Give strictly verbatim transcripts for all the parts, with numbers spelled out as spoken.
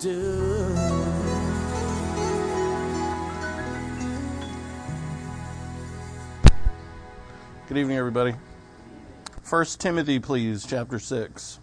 do. Good evening, everybody. First Timothy, please, chapter six.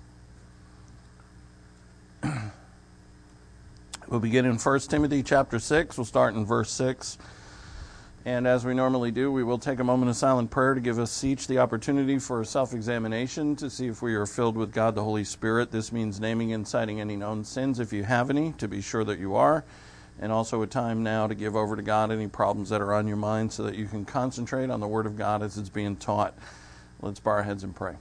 We'll begin in First Timothy chapter six. We'll start in verse six. And as we normally do, we will take a moment of silent prayer to give us each the opportunity for a self-examination to see if we are filled with God the Holy Spirit. This means naming and citing any known sins, if you have any, to be sure that you are. And also a time now to give over to God any problems that are on your mind so that you can concentrate on the Word of God as it's being taught. Let's bow our heads and pray.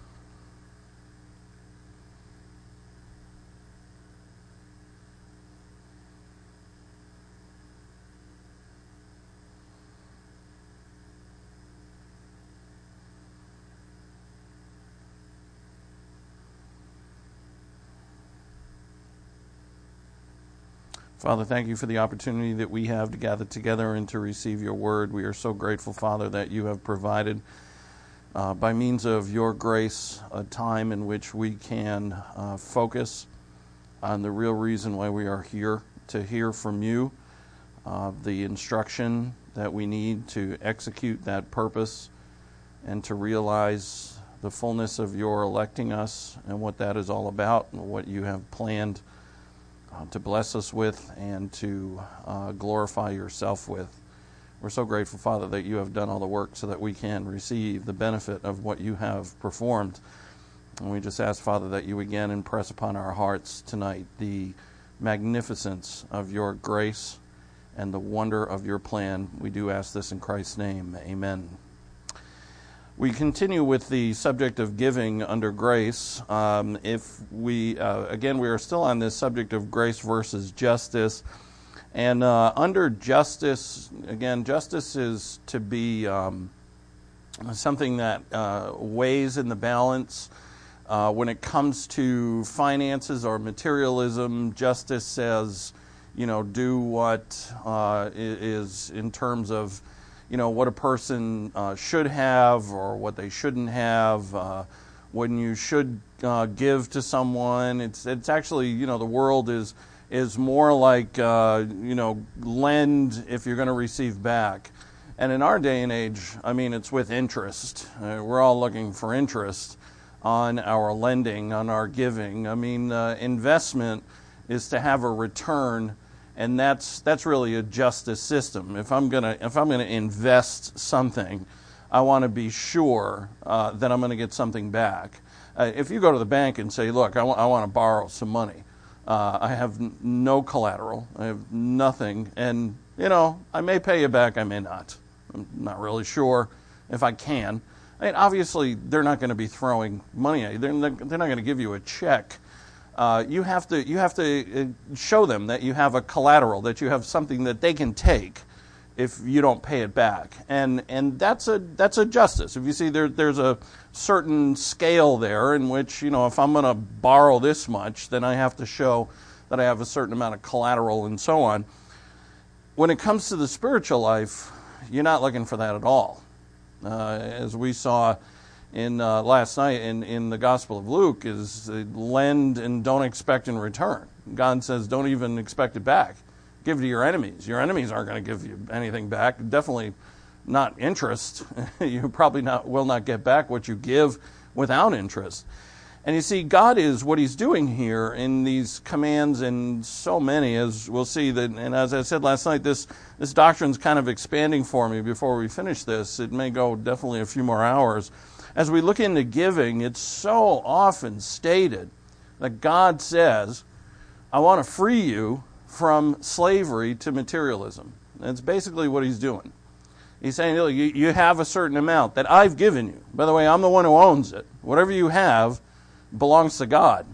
Father, thank you for the opportunity that we have to gather together and to receive your word. We are so grateful, Father, that you have provided, uh, by means of your grace, a time in which we can uh, focus on the real reason why we are here, to hear from you, uh, the instruction that we need to execute that purpose and to realize the fullness of your electing us and what that is all about and what you have planned Uh, to bless us with and to uh, glorify yourself with. We're so grateful, Father, that you have done all the work so that we can receive the benefit of what you have performed. And we just ask, Father, that you again impress upon our hearts tonight the magnificence of your grace and the wonder of your plan. We do ask this in Christ's name. Amen. We continue with the subject of giving under grace. Um, if we, uh, again, we are still on this subject of grace versus justice. And uh, under justice, again, justice is to be um, something that uh, weighs in the balance. Uh, when it comes to finances or materialism, justice says, you know, do what uh, is in terms of you know, what a person uh, should have or what they shouldn't have, uh, when you should uh, give to someone. It's it's actually, you know, the world is is more like, uh, you know, lend if you're going to receive back. And in our day and age, I mean, it's with interest. Uh, we're all looking for interest on our lending, on our giving. I mean, uh, investment is to have a return. And that's that's really a justice system. If I'm gonna if I'm gonna invest something, I want to be sure uh, that I'm going to get something back. Uh, if you go to the bank and say, "Look, I, w- I want to borrow some money. Uh, I have n- no collateral. I have nothing, and you know, I may pay you back. I may not. I'm not really sure if I can." I mean, obviously, they're not going to be throwing money at you. They're not, they're not going to give you a check. Uh, you have to you have to show them that you have a collateral, that you have something that they can take if you don't pay it back, and and that's a that's a justice. If you see there there's a certain scale there in which, you know, if I'm going to borrow this much, then I have to show that I have a certain amount of collateral and so on. When it comes to the spiritual life, you're not looking for that at all, uh, as we saw in uh, last night in, in the Gospel of Luke, is uh, lend and don't expect in return. God says don't even expect it back. Give to your enemies. Your enemies aren't going to give you anything back. Definitely not interest. You probably not will not get back what you give without interest. And you see, God is what he's doing here in these commands, and so many, as we'll see. That, and as I said last night, this, this doctrine's kind of expanding for me before we finish this. It may go definitely a few more hours. As we look into giving, it's so often stated that God says, I want to free you from slavery to materialism. That's basically what he's doing. He's saying, you, you have a certain amount that I've given you. By the way, I'm the one who owns it. Whatever you have belongs to God.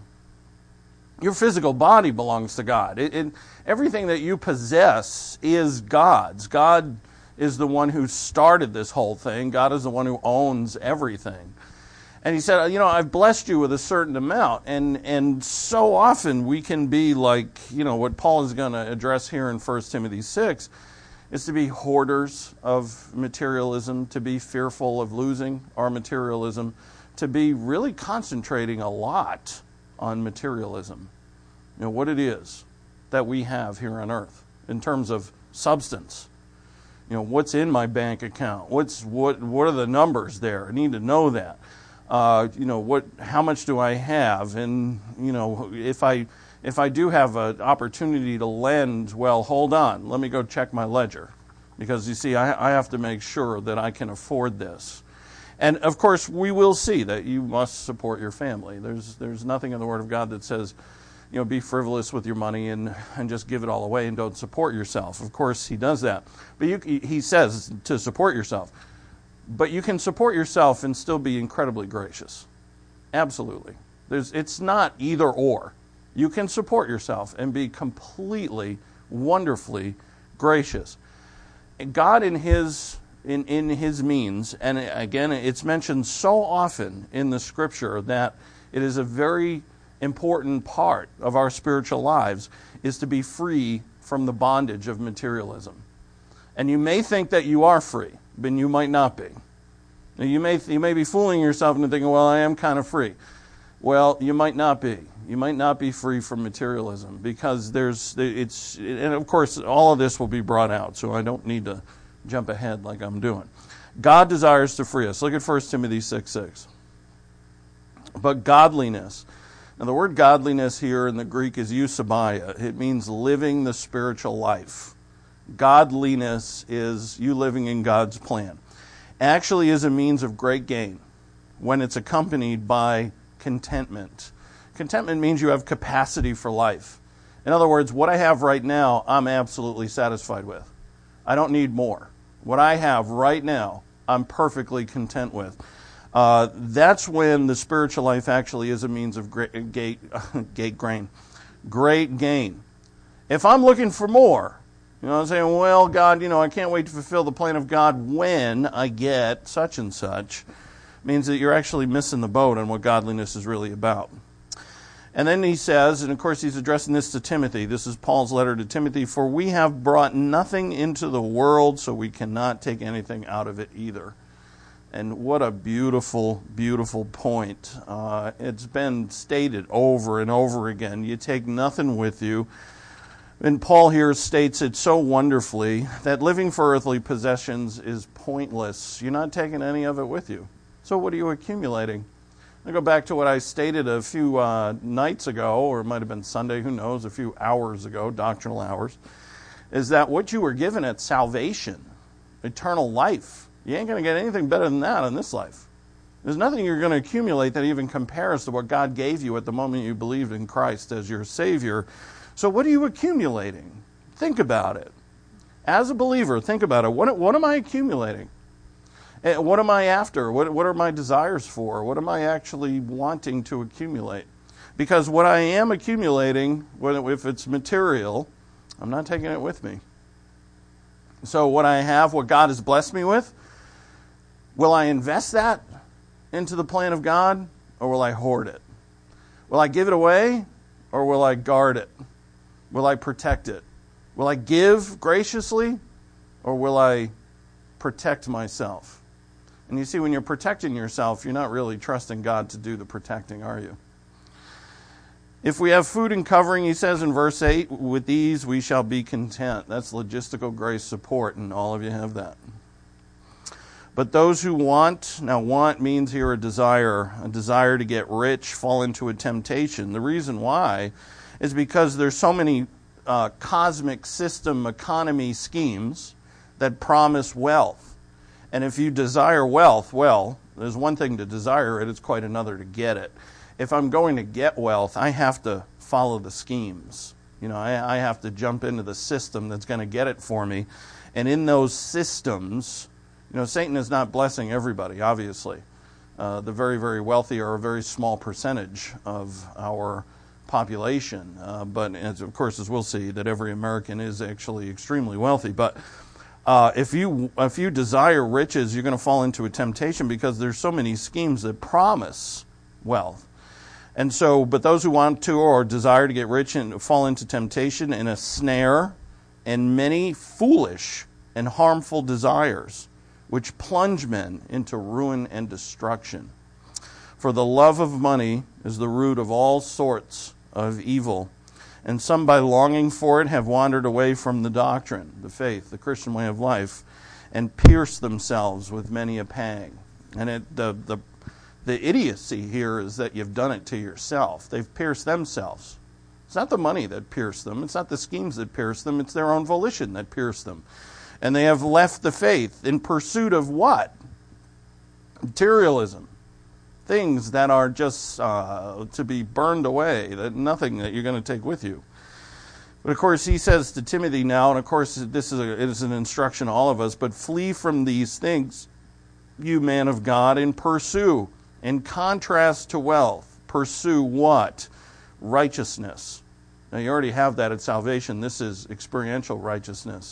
Your physical body belongs to God. It, it, everything that you possess is God's. God is the one who started this whole thing. God is the one who owns everything. And he said, you know, I've blessed you with a certain amount. And and so often we can be like, you know, what Paul is going to address here in First Timothy six is to be hoarders of materialism, to be fearful of losing our materialism, to be really concentrating a lot on materialism. You know, what it is, that we have here on earth in terms of substance. You know, what's in my bank account? What's what? What are the numbers there? I need to know that. Uh, you know, what? How much do I have? And you know, if I if I do have an opportunity to lend, well, hold on. Let me go check my ledger, because you see, I, I have to make sure that I can afford this. And of course, we will see that you must support your family. There's there's nothing in the Word of God that says, you know, be frivolous with your money and, and just give it all away and don't support yourself. Of course, he does that. But you, he says to support yourself. But you can support yourself and still be incredibly gracious. Absolutely. There's, it's not either or. You can support yourself and be completely, wonderfully gracious. God in his, in, in his means, and again, it's mentioned so often in the Scripture that it is a very important part of our spiritual lives, is to be free from the bondage of materialism. And you may think that you are free, but you might not be. Now, you may you may be fooling yourself into thinking, well, I am kind of free. Well, you might not be. You might not be free from materialism, because there's it's and of course all of this will be brought out, so I don't need to jump ahead like I'm doing. God desires to free us. Look at First Timothy six six. But godliness. Now, the word godliness here in the Greek is eusebeia. It means living the spiritual life. Godliness is you living in God's plan. Actually is a means of great gain when it's accompanied by contentment. Contentment means you have capacity for life. In other words, what I have right now, I'm absolutely satisfied with. I don't need more. What I have right now, I'm perfectly content with. Uh, that's when the spiritual life actually is a means of great, gate, gate grain, great gain. If I'm looking for more, you know, I'm saying, well, God, you know, I can't wait to fulfill the plan of God when I get such and such, means that you're actually missing the boat on what godliness is really about. And then he says, and of course he's addressing this to Timothy. This is Paul's letter to Timothy. For we have brought nothing into the world, so we cannot take anything out of it either. And what a beautiful, beautiful point. Uh, it's been stated over and over again. You take nothing with you. And Paul here states it so wonderfully that living for earthly possessions is pointless. You're not taking any of it with you. So what are you accumulating? I go back to what I stated a few uh, nights ago, or it might have been Sunday, who knows, a few hours ago, doctrinal hours, is that what you were given at salvation, eternal life, you ain't going to get anything better than that in this life. There's nothing you're going to accumulate that even compares to what God gave you at the moment you believed in Christ as your Savior. So what are you accumulating? Think about it. As a believer, think about it. What, what am I accumulating? What am I after? What, what are my desires for? What am I actually wanting to accumulate? Because what I am accumulating, if it's material, I'm not taking it with me. So what I have, what God has blessed me with, will I invest that into the plan of God, or will I hoard it? Will I give it away, or will I guard it? Will I protect it? Will I give graciously, or will I protect myself? And you see, when you're protecting yourself, you're not really trusting God to do the protecting, are you? If we have food and covering, he says in verse eight, with these we shall be content. That's logistical grace support, and all of you have that. But those who want, now want means here a desire, a desire to get rich, fall into a temptation. The reason why is because there's so many uh, cosmic system economy schemes that promise wealth. And if you desire wealth, well, there's one thing to desire it, it's quite another to get it. If I'm going to get wealth, I have to follow the schemes. You know, I, I have to jump into the system that's going to get it for me. And in those systems, you know, Satan is not blessing everybody, obviously. Uh, the very, very wealthy are a very small percentage of our population. Uh, but, as, of course, as we'll see, that every American is actually extremely wealthy. But uh, if you if you desire riches, you're going to fall into a temptation because there's so many schemes that promise wealth. And so, but those who want to or desire to get rich and fall into temptation and a snare and many foolish and harmful desires, which plunge men into ruin and destruction. For the love of money is the root of all sorts of evil. And some, by longing for it, have wandered away from the doctrine, the faith, the Christian way of life, and pierced themselves with many a pang. And it, the, the, the idiocy here is that you've done it to yourself. They've pierced themselves. It's not the money that pierced them. It's not the schemes that pierced them. It's their own volition that pierced them. And they have left the faith in pursuit of what? Materialism. Things that are just uh, to be burned away, that nothing that you're going to take with you. But of course, he says to Timothy now, and of course, this is, a, it is an instruction to all of us, but flee from these things, you man of God, and pursue, in contrast to wealth, pursue what? Righteousness. Now, you already have that at salvation. This is experiential righteousness.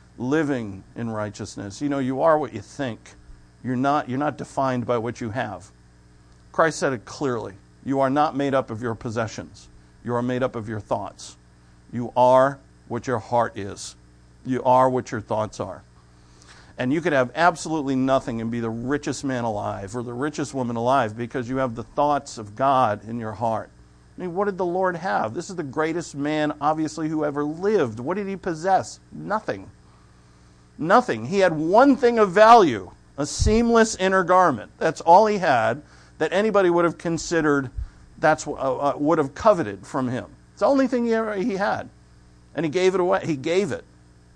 Living in righteousness. You know, you are what you think. You're not, you're not defined by what you have. Christ said it clearly. You are not made up of your possessions. You are made up of your thoughts. You are what your heart is. You are what your thoughts are. And you could have absolutely nothing and be the richest man alive or the richest woman alive because you have the thoughts of God in your heart. I mean, what did the Lord have? This is the greatest man, obviously, who ever lived. What did he possess? Nothing. Nothing. He had one thing of value, a seamless inner garment. That's all he had that anybody would have considered, that's uh, uh, would have coveted from him. It's the only thing he ever he had. And he gave it away. He gave it.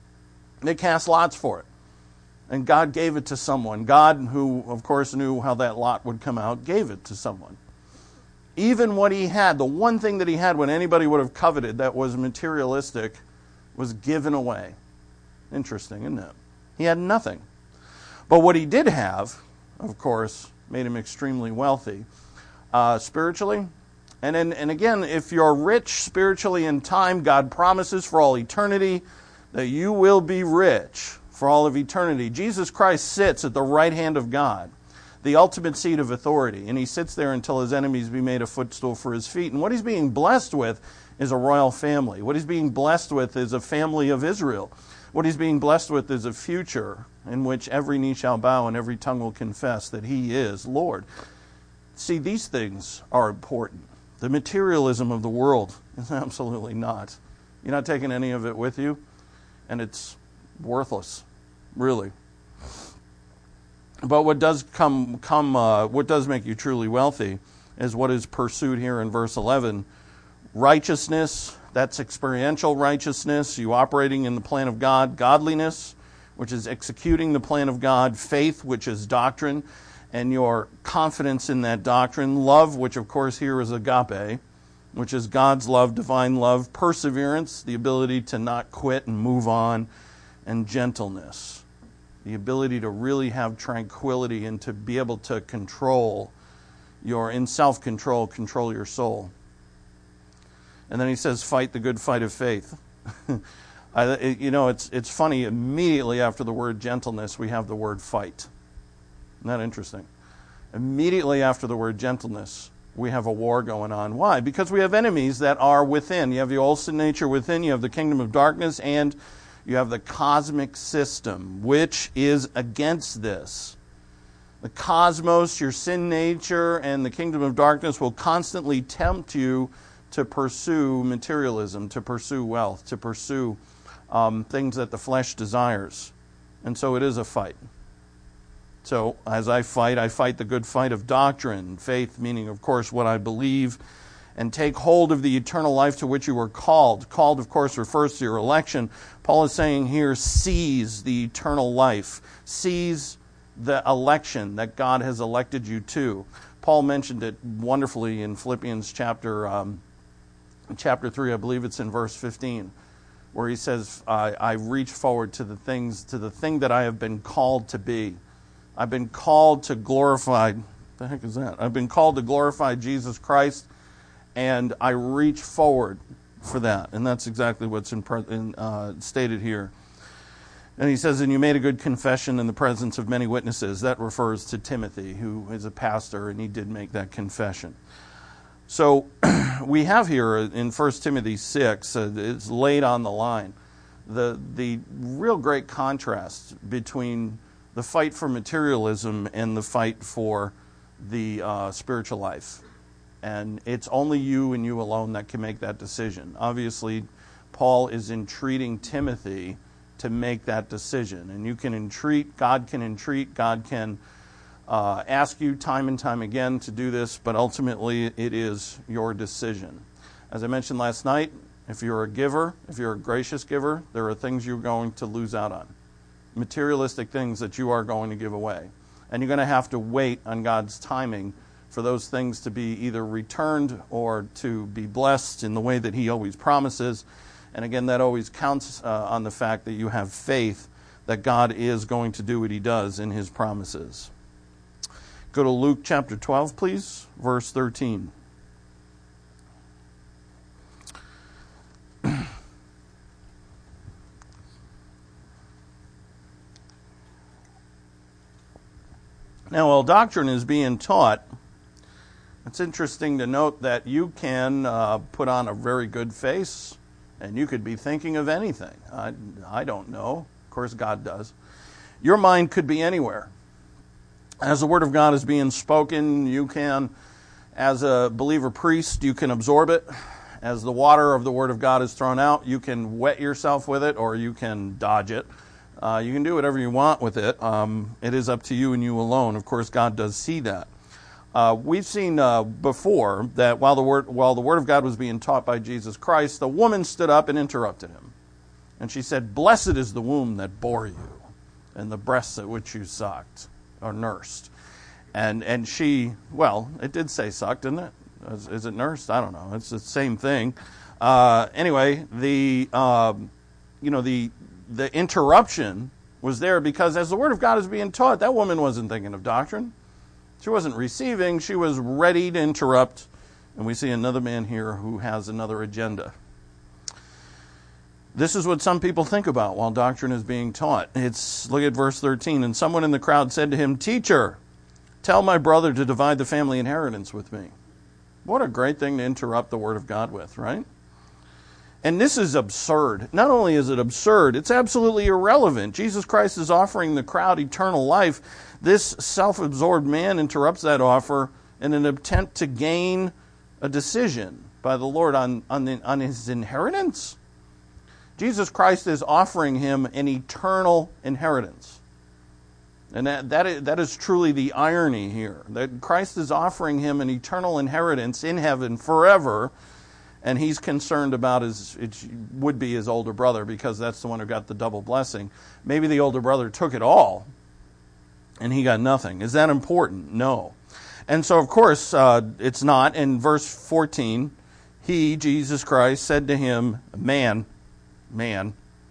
They cast lots for it. And God gave it to someone. God, who, of course, knew how that lot would come out, gave it to someone. Even what he had, the one thing that he had when anybody would have coveted that was materialistic, was given away. Interesting, isn't it? He had nothing. But what he did have, of course, made him extremely wealthy uh, spiritually. And, in, and again, if you're rich spiritually in time, God promises for all eternity that you will be rich for all of eternity. Jesus Christ sits at the right hand of God, the ultimate seat of authority, and he sits there until his enemies be made a footstool for his feet. And what he's being blessed with is a royal family. What he's being blessed with is a family of Israel. What he's being blessed with is a future in which every knee shall bow and every tongue will confess that he is Lord. See, these things are important. The materialism of the world is absolutely not. You're not taking any of it with you, and it's worthless, really. But what does come, come, uh, what does make you truly wealthy is what is pursued here in verse eleven. Righteousness, that's experiential righteousness, you operating in the plan of God. Godliness, which is executing the plan of God. Faith, which is doctrine, and your confidence in that doctrine. Love, which of course here is agape, which is God's love, divine love. Perseverance, the ability to not quit and move on. And gentleness, the ability to really have tranquility and to be able to control your, in self-control, control your soul. And then he says, fight the good fight of faith. I, it, you know, it's it's funny, immediately after the word gentleness, we have the word fight. Isn't that interesting? Immediately after the word gentleness, we have a war going on. Why? Because we have enemies that are within. You have the old sin nature within, you have the kingdom of darkness, and you have the cosmic system, which is against this. The cosmos, your sin nature, and the kingdom of darkness will constantly tempt you to pursue materialism, to pursue wealth, to pursue um, things that the flesh desires. And so it is a fight. So as I fight, I fight the good fight of doctrine, faith, meaning, of course, what I believe, and take hold of the eternal life to which you were called. Called, of course, refers to your election. Paul is saying here, seize the eternal life. Seize the election that God has elected you to. Paul mentioned it wonderfully in Philippians chapter um, chapter three, I believe it's in verse fifteen, where he says, I, I reach forward to the things, to the thing that I have been called to be. I've been called to glorify, what the heck is that? I've been called to glorify Jesus Christ, and I reach forward for that. And that's exactly what's in, in, uh, stated here. And he says, and you made a good confession in the presence of many witnesses. That refers to Timothy, who is a pastor, and he did make that confession. So we have here in First Timothy six, uh, it's laid on the line, the, the real great contrast between the fight for materialism and the fight for the uh, spiritual life. And it's only you and you alone that can make that decision. Obviously, Paul is entreating Timothy to make that decision. And you can entreat, God can entreat, God can uh, ask you time and time again to do this, but ultimately it is your decision. As I mentioned last night, if you're a giver, if you're a gracious giver, there are things you're going to lose out on. Materialistic things that you are going to give away. And you're going to have to wait on God's timing for those things to be either returned or to be blessed in the way that He always promises. And again, that always counts uh, on the fact that you have faith that God is going to do what He does in His promises. Go to Luke chapter twelve, please, verse thirteen. Now, while doctrine is being taught, it's interesting to note that you can uh, put on a very good face, and you could be thinking of anything. I, I don't know. Of course, God does. Your mind could be anywhere. As the Word of God is being spoken, you can, as a believer priest, you can absorb it. As the water of the Word of God is thrown out, you can wet yourself with it, or you can dodge it. Uh, you can do whatever you want with it. Um, it is up to you and you alone. Of course, God does see that. Uh, we've seen uh, before that while the word while the Word of God was being taught by Jesus Christ, the woman stood up and interrupted Him. And she said, "Blessed is the womb that bore you, and the breasts at which you sucked, or nursed." And and she, well, it did say sucked, didn't it? Is, is it nursed? I don't know. It's the same thing. Uh, anyway, the um, you know the the interruption was there because as the Word of God is being taught, that woman wasn't thinking of doctrine. She wasn't receiving. She was ready to interrupt. And we see another man here who has another agenda. This is what some people think about while doctrine is being taught. It's, look at verse thirteen. And someone in the crowd said to him, "Teacher, tell my brother to divide the family inheritance with me." What a great thing to interrupt the Word of God with, right? And this is absurd. Not only is it absurd, it's absolutely irrelevant. Jesus Christ is offering the crowd eternal life. This self-absorbed man interrupts that offer in an attempt to gain a decision by the Lord on, on, the, on his inheritance. Jesus Christ is offering him an eternal inheritance. And that, that, is, that is truly the irony here. That Christ is offering him an eternal inheritance in heaven forever. And he's concerned about his, it would be his older brother because that's the one who got the double blessing. Maybe the older brother took it all and he got nothing. Is that important? No. And so, of course, uh, it's not. In verse fourteen, he, Jesus Christ, said to him, Man, man,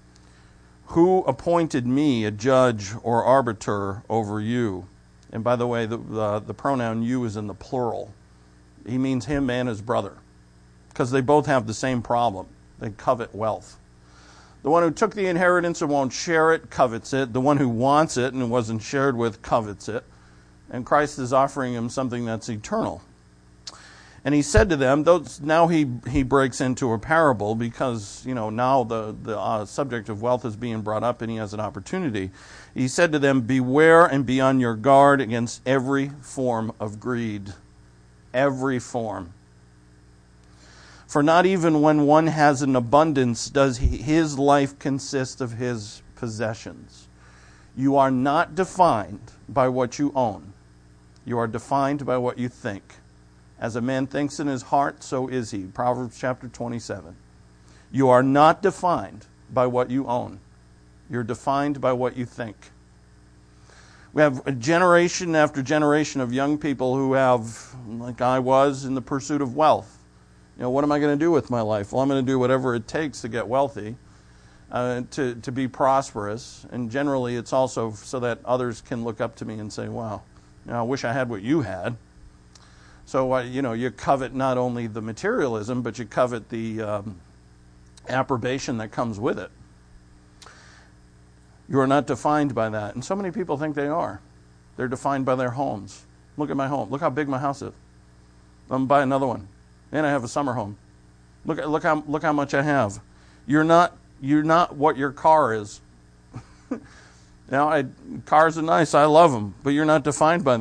who appointed me a judge or arbiter over you? And by the way, the, the, the pronoun you is in the plural. He means him and his brother. Because they both have the same problem. They covet wealth. The one who took the inheritance and won't share it covets it. The one who wants it and wasn't shared with covets it. And Christ is offering him something that's eternal. And he said to them, those, now he, he breaks into a parable because, you know, now the, the uh, subject of wealth is being brought up and he has an opportunity. He said to them, beware and be on your guard against every form of greed. Every form. For not even when one has an abundance does his life consist of his possessions. You are not defined by what you own. You are defined by what you think. As a man thinks in his heart, so is he. Proverbs chapter twenty-seven. You are not defined by what you own. You're defined by what you think. We have a generation after generation of young people who have, like I was, in the pursuit of wealth. You know, what am I going to do with my life? Well, I'm going to do whatever it takes to get wealthy, uh, to, to be prosperous. And generally, it's also so that others can look up to me and say, wow, you know, I wish I had what you had. So, uh, you know, you covet not only the materialism, but you covet the um, approbation that comes with it. You are not defined by that. And so many people think they are. They're defined by their homes. Look at my home. Look how big my house is. I'm going to buy another one. And I have a summer home. Look look how look how much I have. You're not you're not what your car is. Now, I, cars are nice. I love them, but you're not defined by that.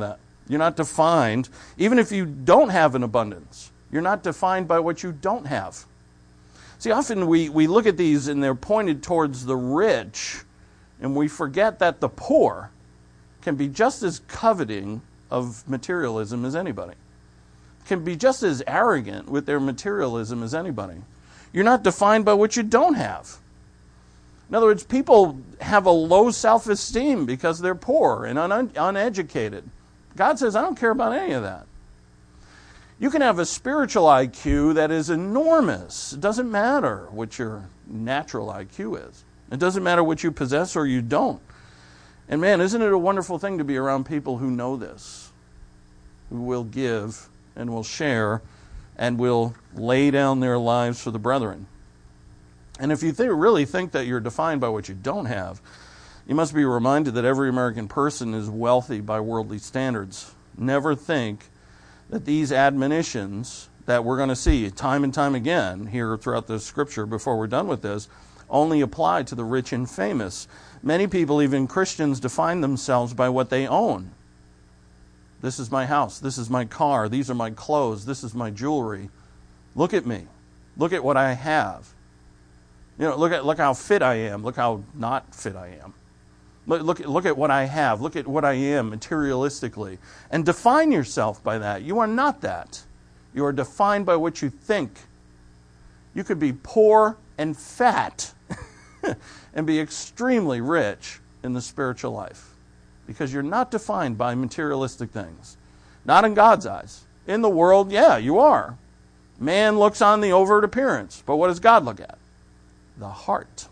You're not defined, even if you don't have an abundance, you're not defined by what you don't have. See, often we, we look at these and they're pointed towards the rich, and we forget that the poor can be just as coveting of materialism as anybody, can be just as arrogant with their materialism as anybody. You're not defined by what you don't have. In other words, people have a low self-esteem because they're poor and un- uneducated. God says, I don't care about any of that. You can have a spiritual I Q that is enormous. It doesn't matter what your natural I Q is. It doesn't matter what you possess or you don't. And man, isn't it a wonderful thing to be around people who know this, who will give and will share and will lay down their lives for the brethren. And if you th- really think that you're defined by what you don't have, you must be reminded that every American person is wealthy by worldly standards. Never think that these admonitions that we're going to see time and time again here throughout the scripture before we're done with this only apply to the rich and famous. Many people, even Christians, define themselves by what they own. This is my house. This is my car. These are my clothes. This is my jewelry. Look at me. Look at what I have. You know, look at look how fit I am. Look how not fit I am. Look, look, look at what I have. Look at what I am materialistically. And define yourself by that. You are not that. You are defined by what you think. You could be poor and fat and be extremely rich in the spiritual life. Because you're not defined by materialistic things. Not in God's eyes. In the world, yeah, you are. Man looks on the overt appearance. But what does God look at? The heart.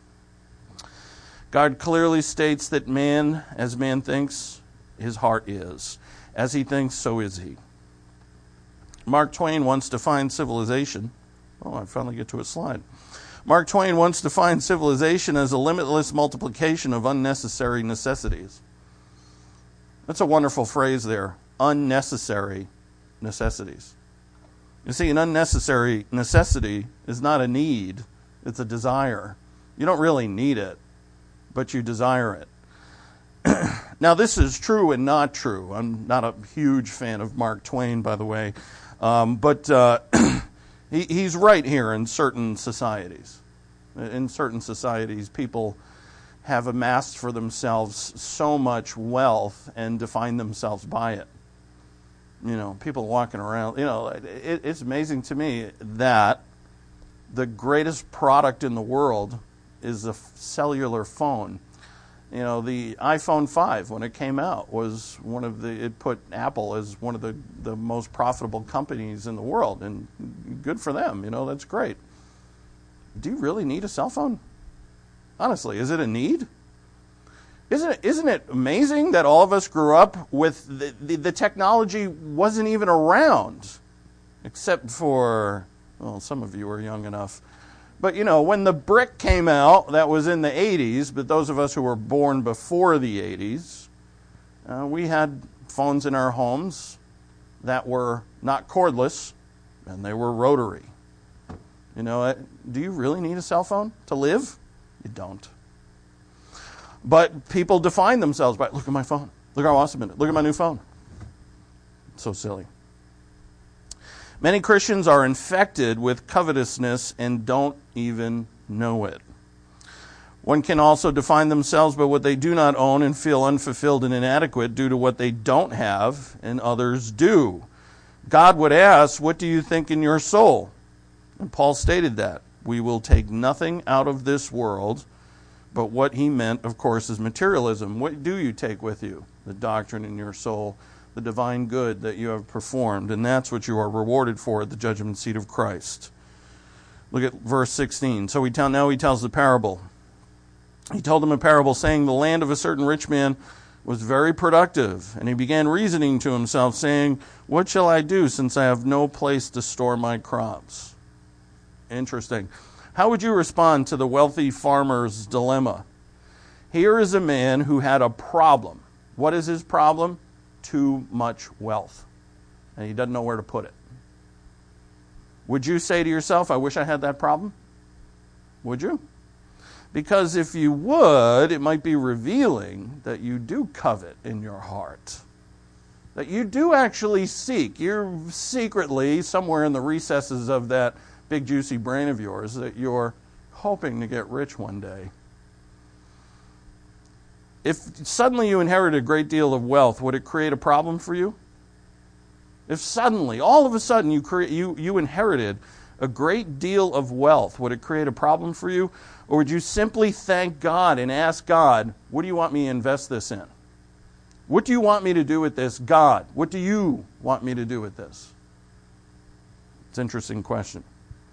God clearly states that man, as man thinks, his heart is. As he thinks, so is he. Mark Twain once defined civilization. Oh, I finally get to a slide. Mark Twain once defined civilization as a limitless multiplication of unnecessary necessities. That's a wonderful phrase there. Unnecessary necessities. You see, an unnecessary necessity is not a need. It's a desire. You don't really need it, but you desire it. Now, this is true and not true. I'm not a huge fan of Mark Twain, by the way. Um, but uh, he, he's right here in certain societies. In certain societies, people have amassed for themselves so much wealth and define themselves by it. You know, people walking around, you know, it, it's amazing to me that the greatest product in the world is a cellular phone. You know, the iPhone five, when it came out, was one of the, it put Apple as one of the, the most profitable companies in the world, and good for them, you know, that's great. Do you really need a cell phone? Honestly, is it a need? Isn't it, isn't it amazing that all of us grew up with the, the, the technology wasn't even around, except for, well, some of you are young enough. But, you know, when the brick came out, that was in the eighties, but those of us who were born before the eighties, uh, we had phones in our homes that were not cordless, and they were rotary. You know, do you really need a cell phone to live? You don't. But people define themselves by, look at my phone. Look how awesome it is. Look at my new phone. So silly. Many Christians are infected with covetousness and don't even know it. One can also define themselves by what they do not own and feel unfulfilled and inadequate due to what they don't have and others do. God would ask, what do you think in your soul? And Paul stated that. We will take nothing out of this world, but what he meant, of course, is materialism. What do you take with you? The doctrine in your soul, the divine good that you have performed, and that's what you are rewarded for at the judgment seat of Christ. Look at verse sixteen. So he tell, now he tells the parable. He told them a parable saying, the land of a certain rich man was very productive, and he began reasoning to himself, saying, what shall I do since I have no place to store my crops? Interesting. How would you respond to the wealthy farmer's dilemma? Here is a man who had a problem. What is his problem? Too much wealth. And he doesn't know where to put it. Would you say to yourself, I wish I had that problem? Would you? Because if you would, it might be revealing that you do covet in your heart. that you do actually seek. You're secretly, somewhere in the recesses of that big juicy brain of yours, that you're hoping to get rich one day. If suddenly you inherited a great deal of wealth, would it create a problem for you? If suddenly, all of a sudden, you cre- you you inherited a great deal of wealth, would it create a problem for you? Or would you simply thank God and ask God, what do you want me to invest this in? What do you want me to do with this? God, what do you want me to do with this? It's an interesting question.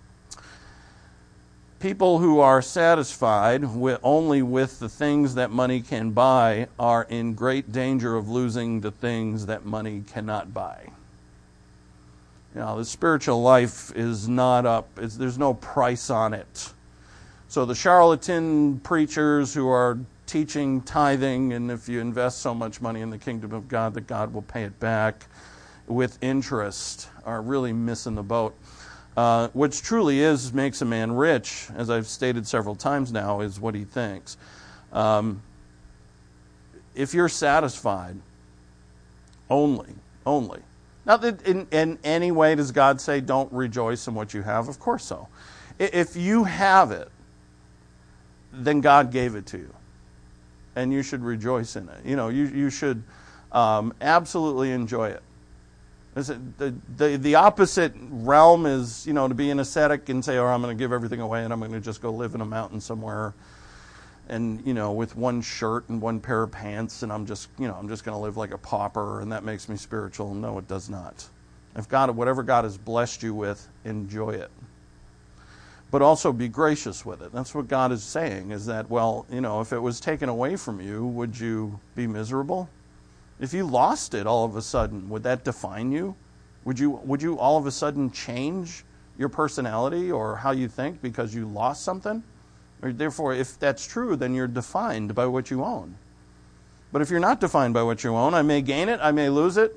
People who are satisfied with only with the things that money can buy are in great danger of losing the things that money cannot buy. You know, the spiritual life is not up. It's, there's no price on it. So the charlatan preachers who are teaching tithing, and if you invest so much money in the kingdom of God that God will pay it back with interest, are really missing the boat. Uh, which truly is makes a man rich, as I've stated several times now, is what he thinks. Um, if you're satisfied, only, only. Now, in, in any way does God say don't rejoice in what you have? Of course so. If you have it, then God gave it to you, and you should rejoice in it. You know, you, you should um, absolutely enjoy it. The, the the opposite realm is, you know, to be an ascetic and say, oh, I'm going to give everything away and I'm going to just go live in a mountain somewhere and, you know, with one shirt and one pair of pants, and I'm just, you know, I'm just going to live like a pauper and that makes me spiritual. No, it does not. If God, whatever God has blessed you with, enjoy it. But also be gracious with it. That's what God is saying, is that, well, you know, if it was taken away from you, would you be miserable? If you lost it all of a sudden, would that define you? Would you would you all of a sudden change your personality or how you think because you lost something? Or therefore, if that's true, then you're defined by what you own. But if you're not defined by what you own, I may gain it, I may lose it.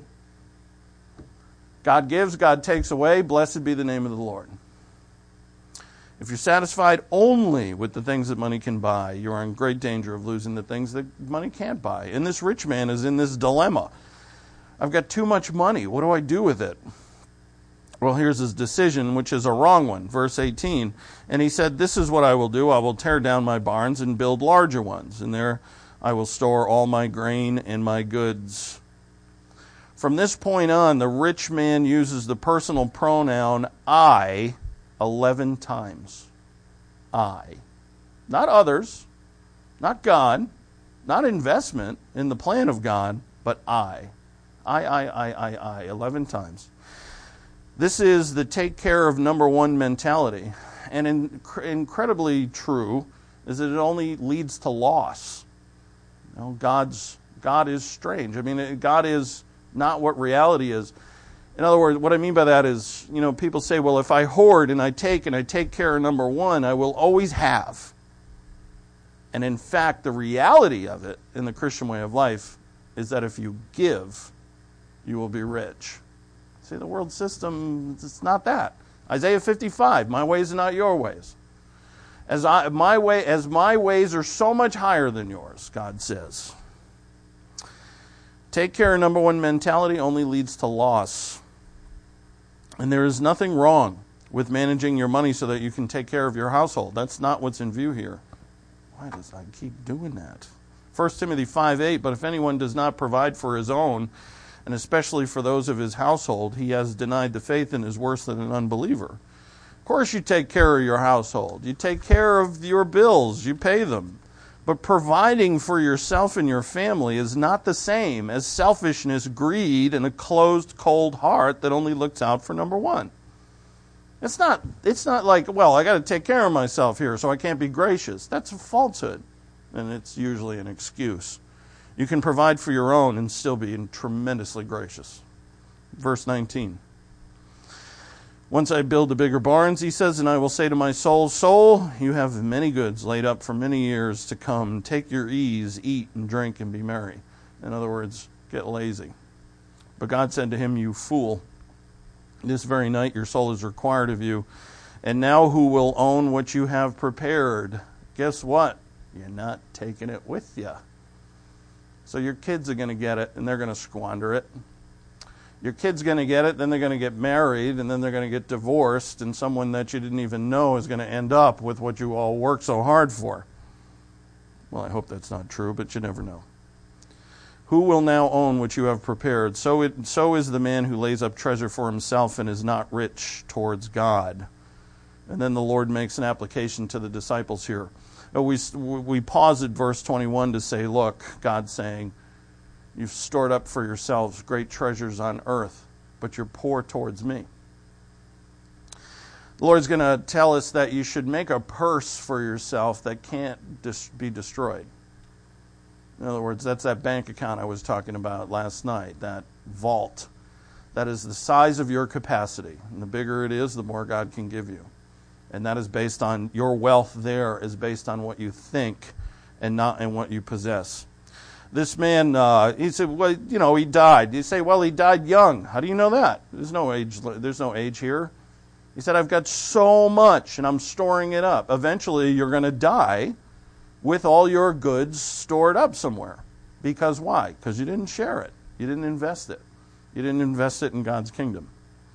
God gives, God takes away. Blessed be the name of the Lord. If you're satisfied only with the things that money can buy, you are in great danger of losing the things that money can't buy. And this rich man is in this dilemma. I've got too much money. What do I do with it? Well, here's his decision, which is a wrong one. Verse eighteen. And he said, this is what I will do. I will tear down my barns and build larger ones. And there I will store all my grain and my goods. From this point on, the rich man uses the personal pronoun I eleven times. I. Not others, not God, not investment in the plan of God, but I. I, I, I, I, I, eleven times. This is the take care of number one mentality. And in, incredibly true is that it only leads to loss. You know, God's God is strange. I mean, God is not what reality is. In other words, what I mean by that is, you know, people say, well, if I hoard and I take and I take care of number one, I will always have. And in fact, the reality of it in the Christian way of life is that if you give, you will be rich. See, the world system, it's not that. Isaiah fifty-five, my ways are not your ways. As I, my way, as my ways are so much higher than yours, God says. Take care of number one mentality only leads to loss. And there is nothing wrong with managing your money so that you can take care of your household. That's not what's in view here. Why does I keep doing that? First Timothy five eight, but if anyone does not provide for his own, and especially for those of his household, he has denied the faith and is worse than an unbeliever. Of course you take care of your household. You take care of your bills. You pay them. But providing for yourself and your family is not the same as selfishness, greed, and a closed, cold heart that only looks out for number one. It's not, it's not like, well, I got to take care of myself here, so I can't be gracious. That's a falsehood, and it's usually an excuse. You can provide for your own and still be tremendously gracious. Verse nineteen. Once I build the bigger barns, he says, and I will say to my soul, soul, you have many goods laid up for many years to come. Take your ease, eat and drink and be merry. In other words, get lazy. But God said to him, you fool, this very night your soul is required of you. And now who will own what you have prepared? Guess what? You're not taking it with you. So your kids are going to get it and they're going to squander it. Your kid's going to get it, then they're going to get married, and then they're going to get divorced, and someone that you didn't even know is going to end up with what you all worked so hard for. Well, I hope that's not true, but you never know. Who will now own what you have prepared? So it, so is the man who lays up treasure for himself and is not rich towards God. And then the Lord makes an application to the disciples here. We, we pause at verse twenty-one to say, look, God's saying, you've stored up for yourselves great treasures on earth, but you're poor towards me. The Lord's going to tell us that you should make a purse for yourself that can't dis- be destroyed. In other words, that's that bank account I was talking about last night, that vault. That is the size of your capacity. And the bigger it is, the more God can give you. And that is based on, your wealth there is based on what you think and not in what you possess. This man, uh, he said, well, you know, he died. You say, well, he died young. How do you know that? There's no age, there's no age here. He said, I've got so much and I'm storing it up. Eventually, you're going to die with all your goods stored up somewhere. Because why? Because you didn't share it. You didn't invest it. You didn't invest it in God's kingdom.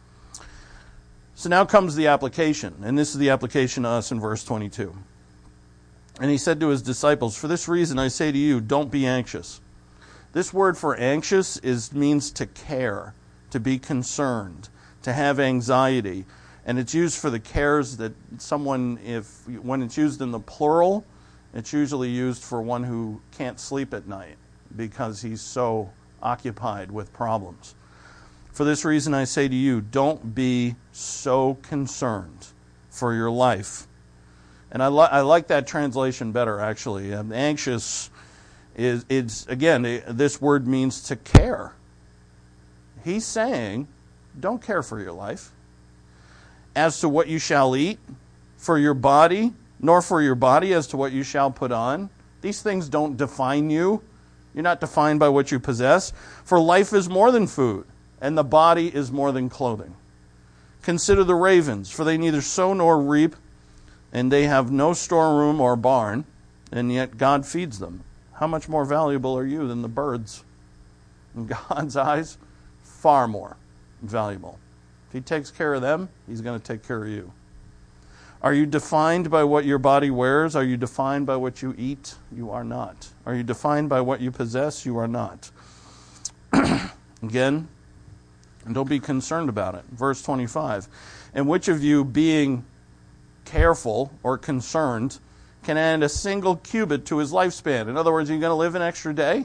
So now comes the application. And this is the application to us in verse twenty-two. And he said to his disciples, for this reason I say to you, don't be anxious. This word for anxious is means to care, to be concerned, to have anxiety. And it's used for the cares that someone, if when it's used in the plural, it's usually used for one who can't sleep at night because he's so occupied with problems. For this reason I say to you, don't be so concerned for your life. And I, li- I like that translation better, actually. Um, anxious is, it's again, it, this word means to care. He's saying, don't care for your life. As to what you shall eat, for your body, nor for your body as to what you shall put on. These things don't define you. You're not defined by what you possess. For life is more than food, and the body is more than clothing. Consider the ravens, for they neither sow nor reap, and they have no storeroom or barn, and yet God feeds them. How much more valuable are you than the birds? In God's eyes, far more valuable. If He takes care of them, He's going to take care of you. Are you defined by what your body wears? Are you defined by what you eat? You are not. Are you defined by what you possess? You are not. Again, don't be concerned about it. Verse twenty-five. And which of you, being careful or concerned, can add a single cubit to his lifespan? In other words, are you going to live an extra day?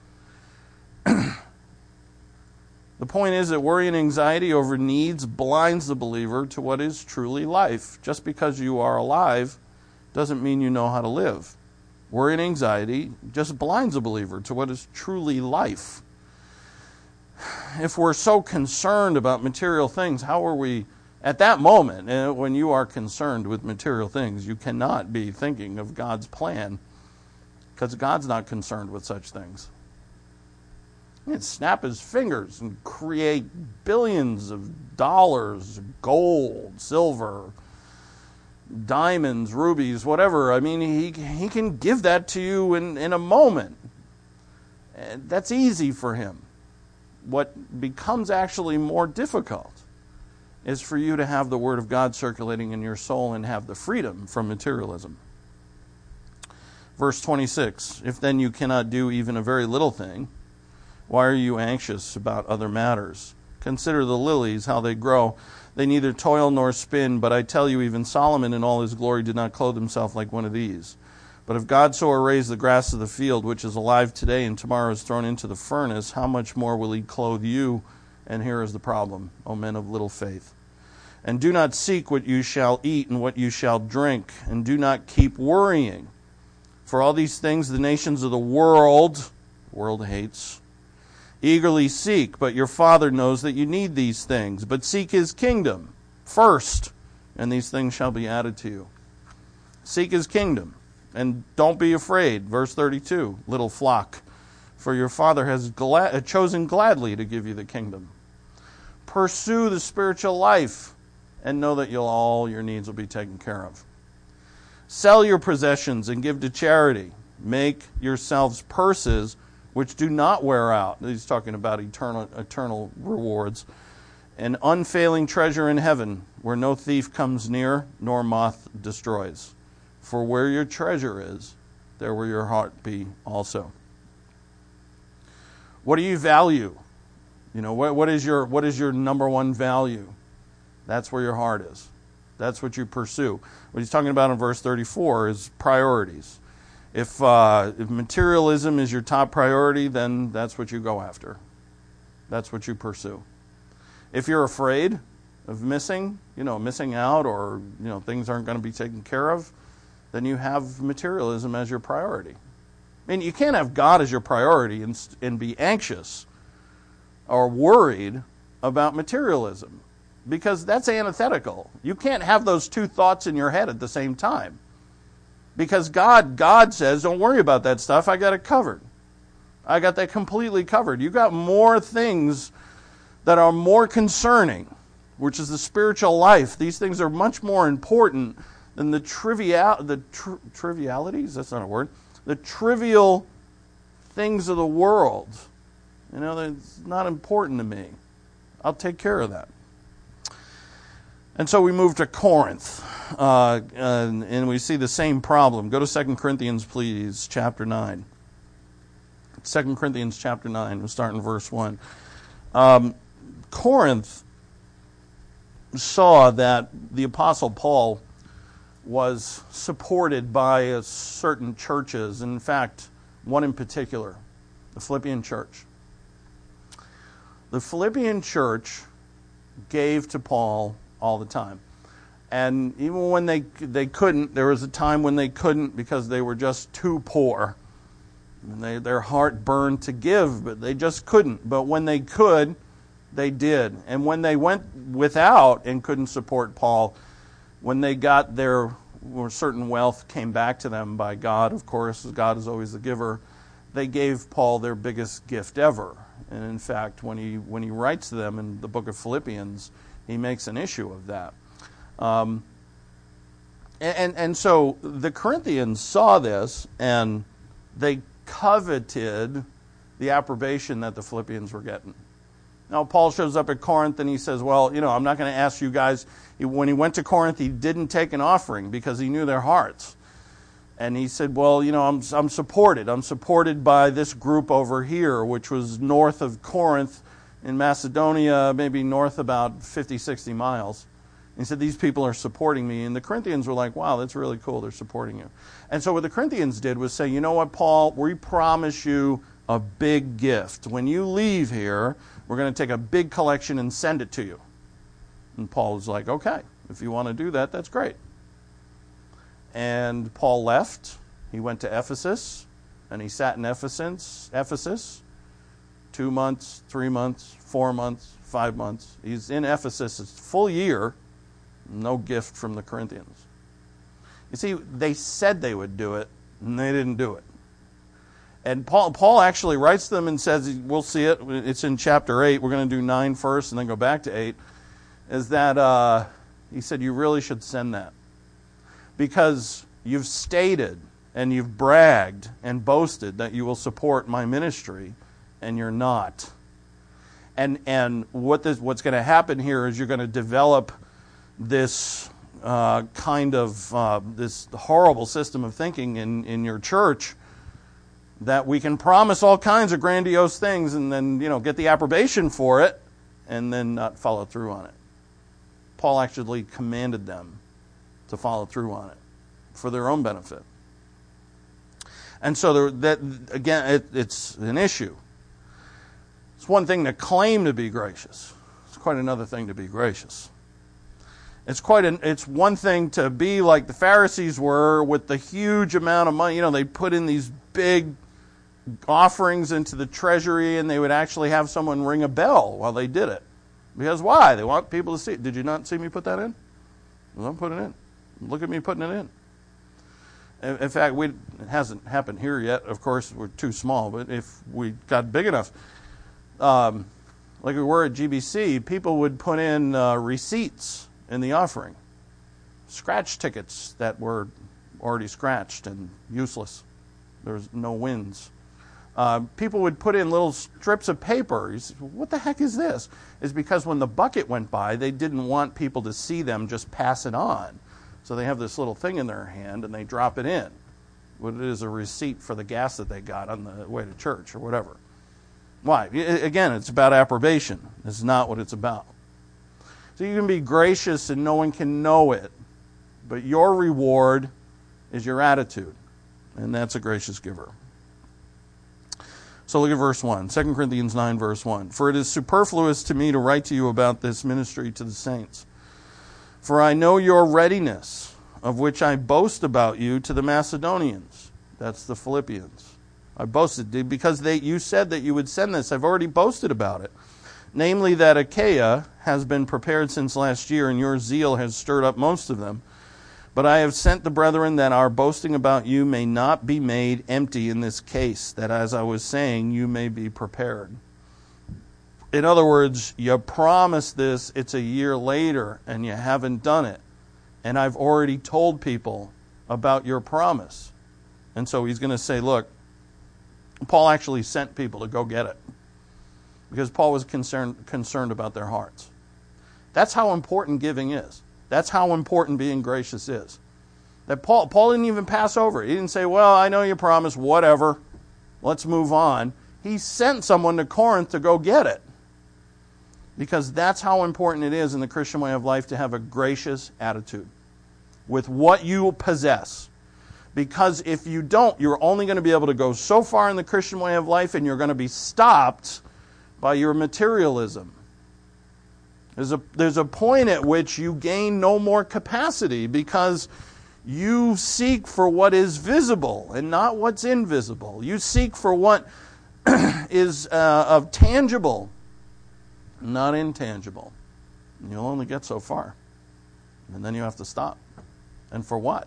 The point is that worry and anxiety over needs blinds the believer to what is truly life. Just because you are alive doesn't mean you know how to live. Worry and anxiety just blinds the believer to what is truly life. If we're so concerned about material things, how are we, at that moment, when you are concerned with material things, you cannot be thinking of God's plan, because God's not concerned with such things. He can snap his fingers and create billions of dollars, gold, silver, diamonds, rubies, whatever. I mean, he he can give that to you in, in a moment. And that's easy for him. What becomes actually more difficult is for you to have the Word of God circulating in your soul and have the freedom from materialism. Verse twenty-six, if then you cannot do even a very little thing, why are you anxious about other matters? Consider the lilies, how they grow. They neither toil nor spin, but I tell you, even Solomon in all his glory did not clothe himself like one of these. But if God so arrays the grass of the field, which is alive today and tomorrow is thrown into the furnace, how much more will he clothe you? And here is the problem, O men of little faith. And do not seek what you shall eat and what you shall drink, and do not keep worrying. For all these things the nations of the world, the world hates, eagerly seek, but your Father knows that you need these things. But seek His kingdom first, and these things shall be added to you. Seek His kingdom, and don't be afraid. Verse thirty-two, little flock, for your Father has glad, chosen gladly to give you the kingdom. Pursue the spiritual life, and know that you'll, all your needs will be taken care of. Sell your possessions and give to charity. Make yourselves purses which do not wear out. He's talking about eternal eternal rewards. An unfailing treasure in heaven, where no thief comes near, nor moth destroys. For where your treasure is, there will your heart be also. What do you value? You know, what, what is your what is your number one value? That's where your heart is. That's what you pursue. What he's talking about in verse thirty-four is priorities. If, uh, if materialism is your top priority, then that's what you go after. That's what you pursue. If you're afraid of missing, you know, missing out, or, you know, things aren't going to be taken care of, then you have materialism as your priority. I mean, you can't have God as your priority and, and be anxious or worried about materialism, because that's antithetical. You can't have those two thoughts in your head at the same time. Because God, God says, don't worry about that stuff. I got it covered. I got that completely covered. You got more things that are more concerning, which is the spiritual life. These things are much more important than the trivial, the tr- trivialities. That's not a word. The trivial things of the world. You know, that's not important to me. I'll take care of that. And so we move to Corinth, uh, and, and we see the same problem. Go to Second Corinthians, please, chapter nine. Second Corinthians chapter nine, we'll start in verse one. Um, Corinth saw that the Apostle Paul was supported by a certain churches, in fact, one in particular, the Philippian church. The Philippian church gave to Paul all the time. And even when they they couldn't, there was a time when they couldn't because they were just too poor. And they, their heart burned to give, but they just couldn't. But when they could, they did. And when they went without and couldn't support Paul, when they got their certain wealth came back to them by God, of course, God is always the giver, they gave Paul their biggest gift ever. And in fact, when he when he writes to them in the book of Philippians, he makes an issue of that. Um, and, and, and so the Corinthians saw this, and they coveted the approbation that the Philippians were getting. Now, Paul shows up at Corinth, and he says, well, you know, I'm not going to ask you guys. When he went to Corinth, he didn't take an offering because he knew their hearts. And he said, well, you know, I'm, I'm supported. I'm supported by this group over here, which was north of Corinth, in Macedonia, maybe north about fifty, sixty miles. And he said, these people are supporting me. And the Corinthians were like, wow, that's really cool. They're supporting you. And so what the Corinthians did was say, you know what, Paul, we promise you a big gift. When you leave here, we're going to take a big collection and send it to you. And Paul was like, okay, if you want to do that, that's great. And Paul left. He went to Ephesus, and he sat in Ephesus, Ephesus. Two months, three months, four months, five months. He's in Ephesus a full year, no gift from the Corinthians. You see, they said they would do it, and they didn't do it. And Paul, Paul actually writes them and says, we'll see it, it's in chapter eight, we're going to do nine first and then go back to eight, is that uh, he said, you really should send that. Because you've stated and you've bragged and boasted that you will support my ministry, and you're not. And and what this, what's going to happen here is you're going to develop this uh, kind of uh, this horrible system of thinking in, in your church that we can promise all kinds of grandiose things and then, you know, get the approbation for it and then not follow through on it. Paul actually commanded them to follow through on it for their own benefit. And so there, that again, it, it's an issue. It's one thing to claim to be gracious. It's quite another thing to be gracious. It's quite an, it's one thing to be like the Pharisees were with the huge amount of money. You know, they put in these big offerings into the treasury, and they would actually have someone ring a bell while they did it. Because why? They want people to see it. Did you not see me put that in? Well, I'm putting it in. Look at me putting it in. In fact, we, it hasn't happened here yet. Of course, we're too small. But if we got big enough, um, like we were at G B C, people would put in uh, receipts in the offering. Scratch tickets that were already scratched and useless. There was no wins. Uh, people would put in little strips of paper. You say, what the heck is this? It's because when the bucket went by, they didn't want people to see them just pass it on. So they have this little thing in their hand, and they drop it in. What it is a receipt for the gas that they got on the way to church or whatever. Why? Again, it's about approbation. It's not what it's about. So you can be gracious and no one can know it, but your reward is your attitude, and that's a gracious giver. So look at verse one, Second Corinthians nine, verse one. For it is superfluous to me to write to you about this ministry to the saints. For I know your readiness, of which I boast about you to the Macedonians. That's the Philippians. I boasted because they you said that you would send this. I've already boasted about it. Namely that Achaia has been prepared since last year, and your zeal has stirred up most of them. But I have sent the brethren that our boasting about you may not be made empty in this case, that as I was saying, you may be prepared. In other words, you promised this, it's a year later, and you haven't done it. And I've already told people about your promise. And so he's going to say, look, Paul actually sent people to go get it. Because Paul was concerned concerned about their hearts. That's how important giving is. That's how important being gracious is. That Paul Paul didn't even pass over it. He didn't say, well, I know you promised, whatever. Let's move on. He sent someone to Corinth to go get it. Because that's how important it is in the Christian way of life to have a gracious attitude with what you possess. Because if you don't, you're only going to be able to go so far in the Christian way of life, and you're going to be stopped by your materialism. There's a, there's a point at which you gain no more capacity because you seek for what is visible and not what's invisible. You seek for what is uh, of tangible, not intangible. And you'll only get so far. And then you have to stop. And for what?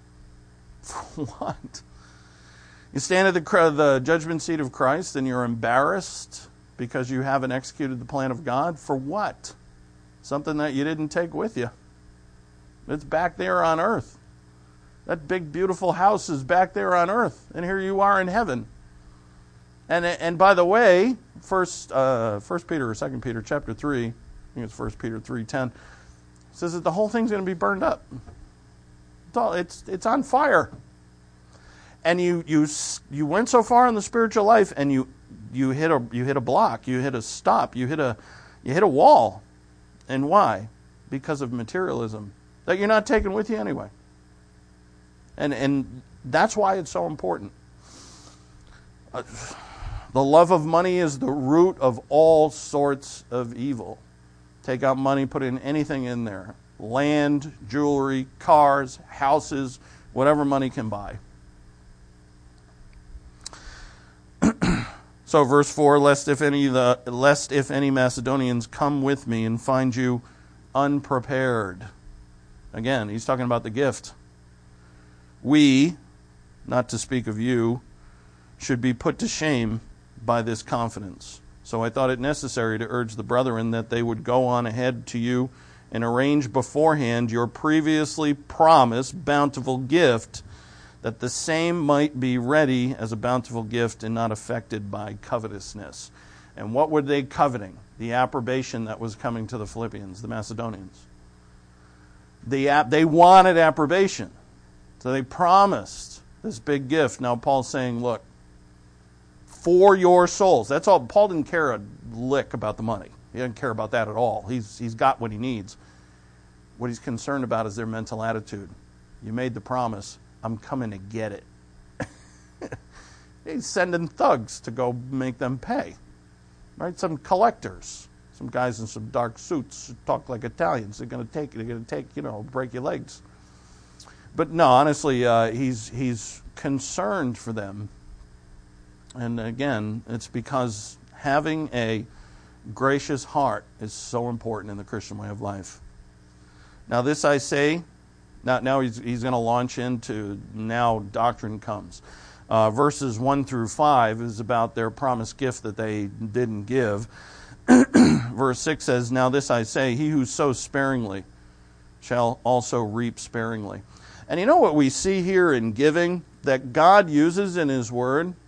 For what? You stand at the, the judgment seat of Christ and you're embarrassed because you haven't executed the plan of God. For what? Something that you didn't take with you. It's back there on earth. That big, beautiful house is back there on earth. And here you are in heaven. And and by the way, First uh, First Peter or Second Peter chapter three, I think it's First Peter three ten, says that the whole thing's going to be burned up. It's all, it's it's on fire. And you you you went so far in the spiritual life, and you you hit a you hit a block, you hit a stop, you hit a you hit a wall. And why? Because of materialism that you're not taking with you anyway. And and that's why it's so important. Uh, the love of money is the root of all sorts of evil. Take out money, put in anything in there. Land, jewelry, cars, houses, whatever money can buy. So verse four, lest if any the lest if any Macedonians come with me and find you unprepared. Again, he's talking about the gift. We, not to speak of you, should be put to shame by this confidence. So I thought it necessary to urge the brethren that they would go on ahead to you and arrange beforehand your previously promised bountiful gift, that the same might be ready as a bountiful gift and not affected by covetousness. And what were they coveting? The approbation that was coming to the Philippians, the Macedonians. The, they wanted approbation. So they promised this big gift. Now Paul's saying, look, for your souls. That's all. Paul didn't care a lick about the money. He didn't care about that at all. He's He's got what he needs. What he's concerned about is their mental attitude. You made the promise. I'm coming to get it. He's sending thugs to go make them pay. Right? Some collectors. Some guys in some dark suits who talk like Italians. They're going to take, they're going to take, you know, break your legs. But no, honestly, uh, he's he's concerned for them. And again, it's because having a gracious heart is so important in the Christian way of life. Now this I say, now, now he's, he's going to launch into, now doctrine comes. Uh, verses one through five is about their promised gift that they didn't give. Verse six says, now this I say, he who sows sparingly shall also reap sparingly. And you know what we see here in giving that God uses in his word?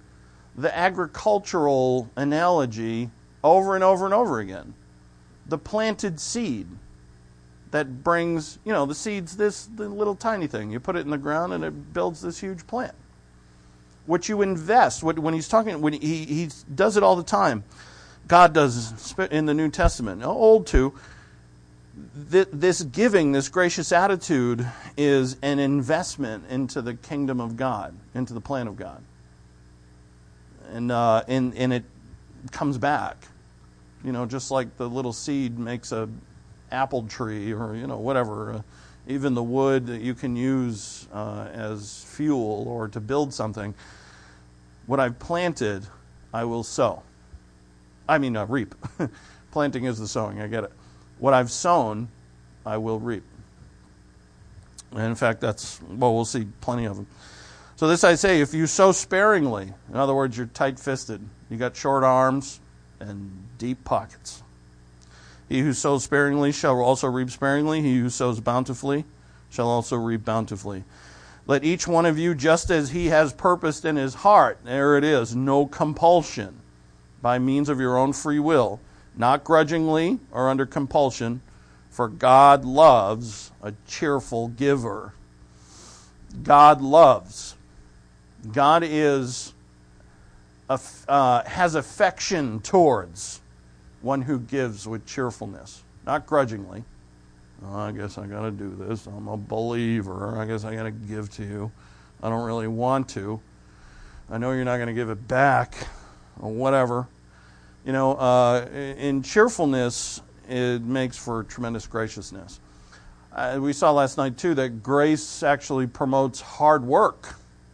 the agricultural analogy over and over and over again. The planted seed that brings, you know, the seed's this the little tiny thing. You put it in the ground and it builds this huge plant. What you invest, what, when he's talking, when he, he does it all the time, God does in the New Testament, Old too, this giving, this gracious attitude is an investment into the kingdom of God, into the plan of God. And, uh, and, and it comes back. You know, just like the little seed makes a apple tree or, you know, whatever. Uh, even the wood that you can use uh, as fuel or to build something. What I've planted, I will sow. I mean, uh, reap. Planting is the sowing, I get it. What I've sown, I will reap. And in fact, that's, well, we'll see plenty of them. So this I say, if you sow sparingly, in other words, you're tight-fisted, you got short arms and deep pockets. He who sows sparingly shall also reap sparingly. He who sows bountifully shall also reap bountifully. Let each one of you, just as he has purposed in his heart, there it is, no compulsion, by means of your own free will, not grudgingly or under compulsion, for God loves a cheerful giver. God loves. God is uh, has affection towards one who gives with cheerfulness, not grudgingly. Oh, I guess I got to do this. I'm a believer. I guess I got to give to you. I don't really want to. I know you're not going to give it back or whatever. You know, uh, in cheerfulness, it makes for tremendous graciousness. Uh, we saw last night, too, that grace actually promotes hard work.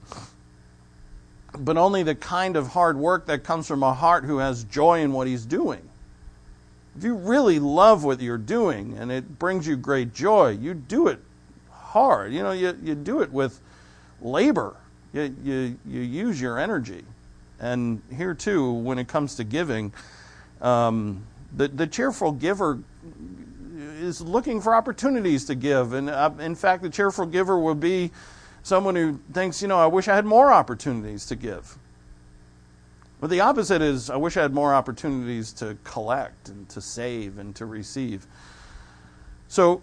But only the kind of hard work that comes from a heart who has joy in what he's doing. If you really love what you're doing and it brings you great joy, you do it hard. You know, you, you do it with labor. You, you, you use your energy. And here, too, when it comes to giving, um, the, the cheerful giver is looking for opportunities to give. And, uh, in fact, the cheerful giver will be someone who thinks, you know, I wish I had more opportunities to give. But the opposite is, I wish I had more opportunities to collect and to save and to receive. So,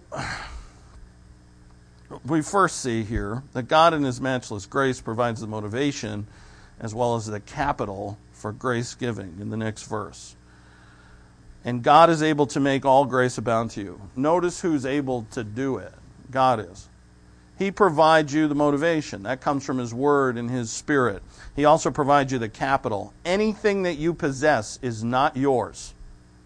we first see here that God in His matchless grace provides the motivation as well as the capital for grace giving in the next verse. And God is able to make all grace abound to you. Notice who's able to do it. God is. He provides you the motivation. That comes from His Word and His Spirit. He also provides you the capital. Anything that you possess is not yours.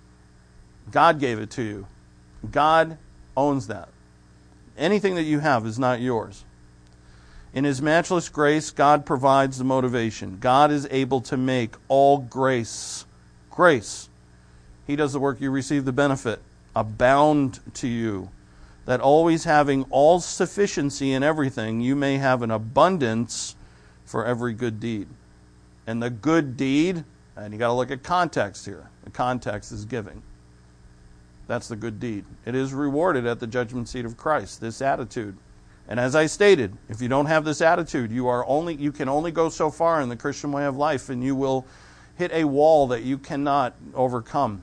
God gave it to you. God owns that. Anything that you have is not yours. In His matchless grace, God provides the motivation. God is able to make all grace, grace. He does the work, you receive the benefit, abound to you, that always having all sufficiency in everything, you may have an abundance for every good deed. And the good deed, and you got to look at context here. The context is giving. That's the good deed. It is rewarded at the judgment seat of Christ, this attitude. And as I stated, if you don't have this attitude, you are only you can only go so far in the Christian way of life, and you will hit a wall that you cannot overcome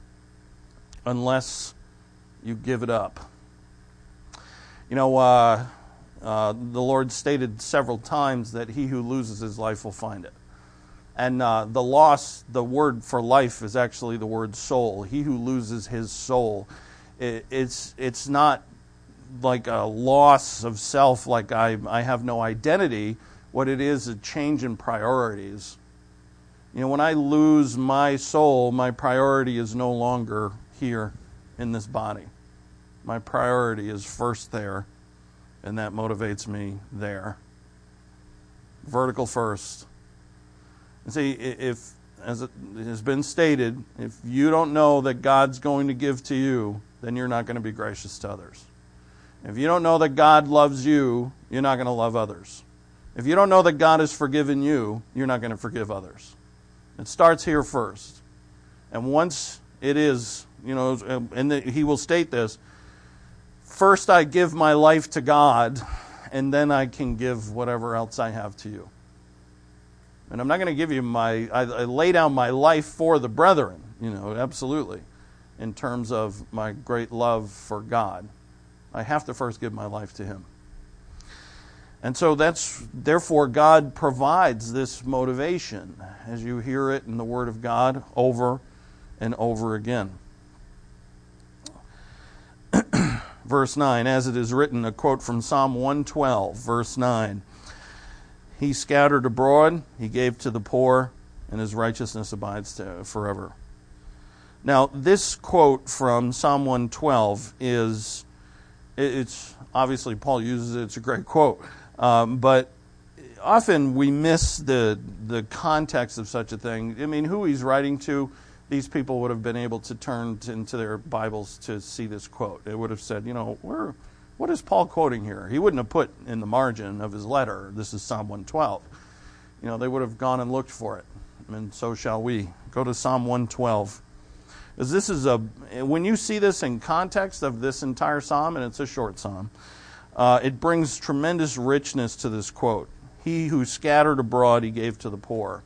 unless you give it up. You know, uh, uh, the Lord stated several times that he who loses his life will find it. And uh, the loss, the word for life is actually the word soul. He who loses his soul. It, it's it's not like a loss of self, like I, I have no identity. What it is, a change in priorities. You know, when I lose my soul, my priority is no longer here in this body. My priority is first there, and that motivates me there. Vertical first. And see, if, as it has been stated, if you don't know that God's going to give to you, then you're not going to be gracious to others. If you don't know that God loves you, you're not going to love others. If you don't know that God has forgiven you, you're not going to forgive others. It starts here first. And once it is, you know, and the, he will state this, first I give my life to God, and then I can give whatever else I have to you. And I'm not going to give you my, I, I lay down my life for the brethren, you know, absolutely, in terms of my great love for God. I have to first give my life to Him. And so that's, therefore, God provides this motivation as you hear it in the Word of God over and over again. Verse nine, as it is written, a quote from Psalm one twelve, verse nine. He scattered abroad, He gave to the poor, and His righteousness abides to forever. Now, this quote from Psalm one twelve is, it's obviously Paul uses it, it's a great quote, um, but often we miss the the context of such a thing. I mean, who he's writing to, these people would have been able to turn into their Bibles to see this quote. It would have said, you know, where, what is Paul quoting here? He wouldn't have put in the margin of his letter, this is Psalm one twelve. You know, they would have gone and looked for it. And so shall we. Go to Psalm one twelve. Because this is a, when you see this in context of this entire psalm, and it's a short psalm, uh, it brings tremendous richness to this quote. He who scattered abroad, He gave to the poor.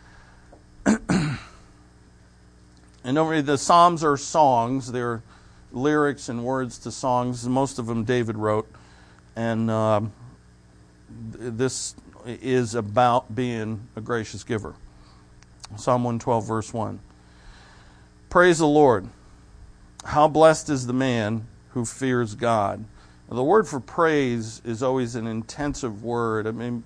And over the Psalms are songs. They're lyrics and words to songs. Most of them David wrote. And uh, this is about being a gracious giver. Psalm one twelve, verse one. Praise the Lord. How blessed is the man who fears God. Now, the word for praise is always an intensive word. I mean,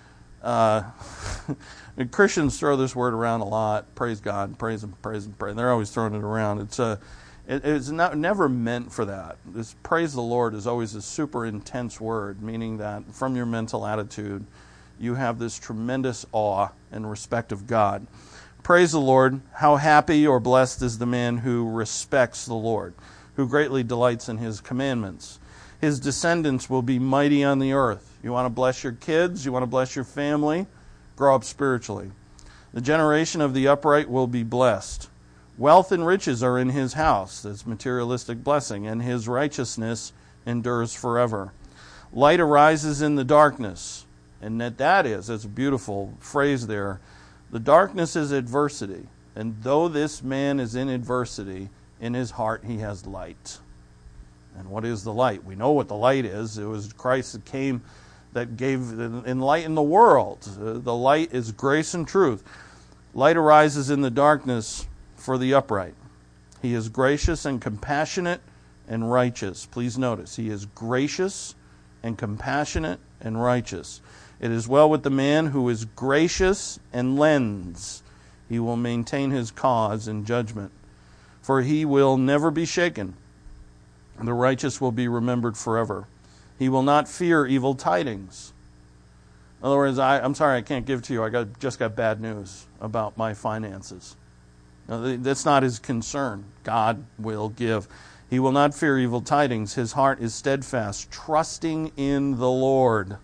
uh, Christians throw this word around a lot. Praise God, praise Him, praise Him, praise Him. They're always throwing it around. It's a, it, it's not never meant for that. This praise the Lord is always a super intense word, meaning that from your mental attitude, you have this tremendous awe and respect of God. Praise the Lord. How happy or blessed is the man who respects the Lord, who greatly delights in His commandments. His descendants will be mighty on the earth. You want to bless your kids? You want to bless your family? Grow up spiritually. The generation of the upright will be blessed. Wealth and riches are in his house. That's materialistic blessing. And his righteousness endures forever. Light arises in the darkness. And that that is, that's a beautiful phrase there. The darkness is adversity. And though this man is in adversity, in his heart he has light. And what is the light? We know what the light is. It was Christ that came, that gave, enlightened the world. Uh, the light is grace and truth. Light arises in the darkness for the upright. He is gracious and compassionate and righteous. Please notice, He is gracious and compassionate and righteous. It is well with the man who is gracious and lends. He will maintain his cause in judgment. For he will never be shaken. The righteous will be remembered forever. He will not fear evil tidings. In other words, I, I'm sorry I can't give to you. I got, just got bad news about my finances. Now, that's not his concern. God will give. He will not fear evil tidings. His heart is steadfast, trusting in the Lord.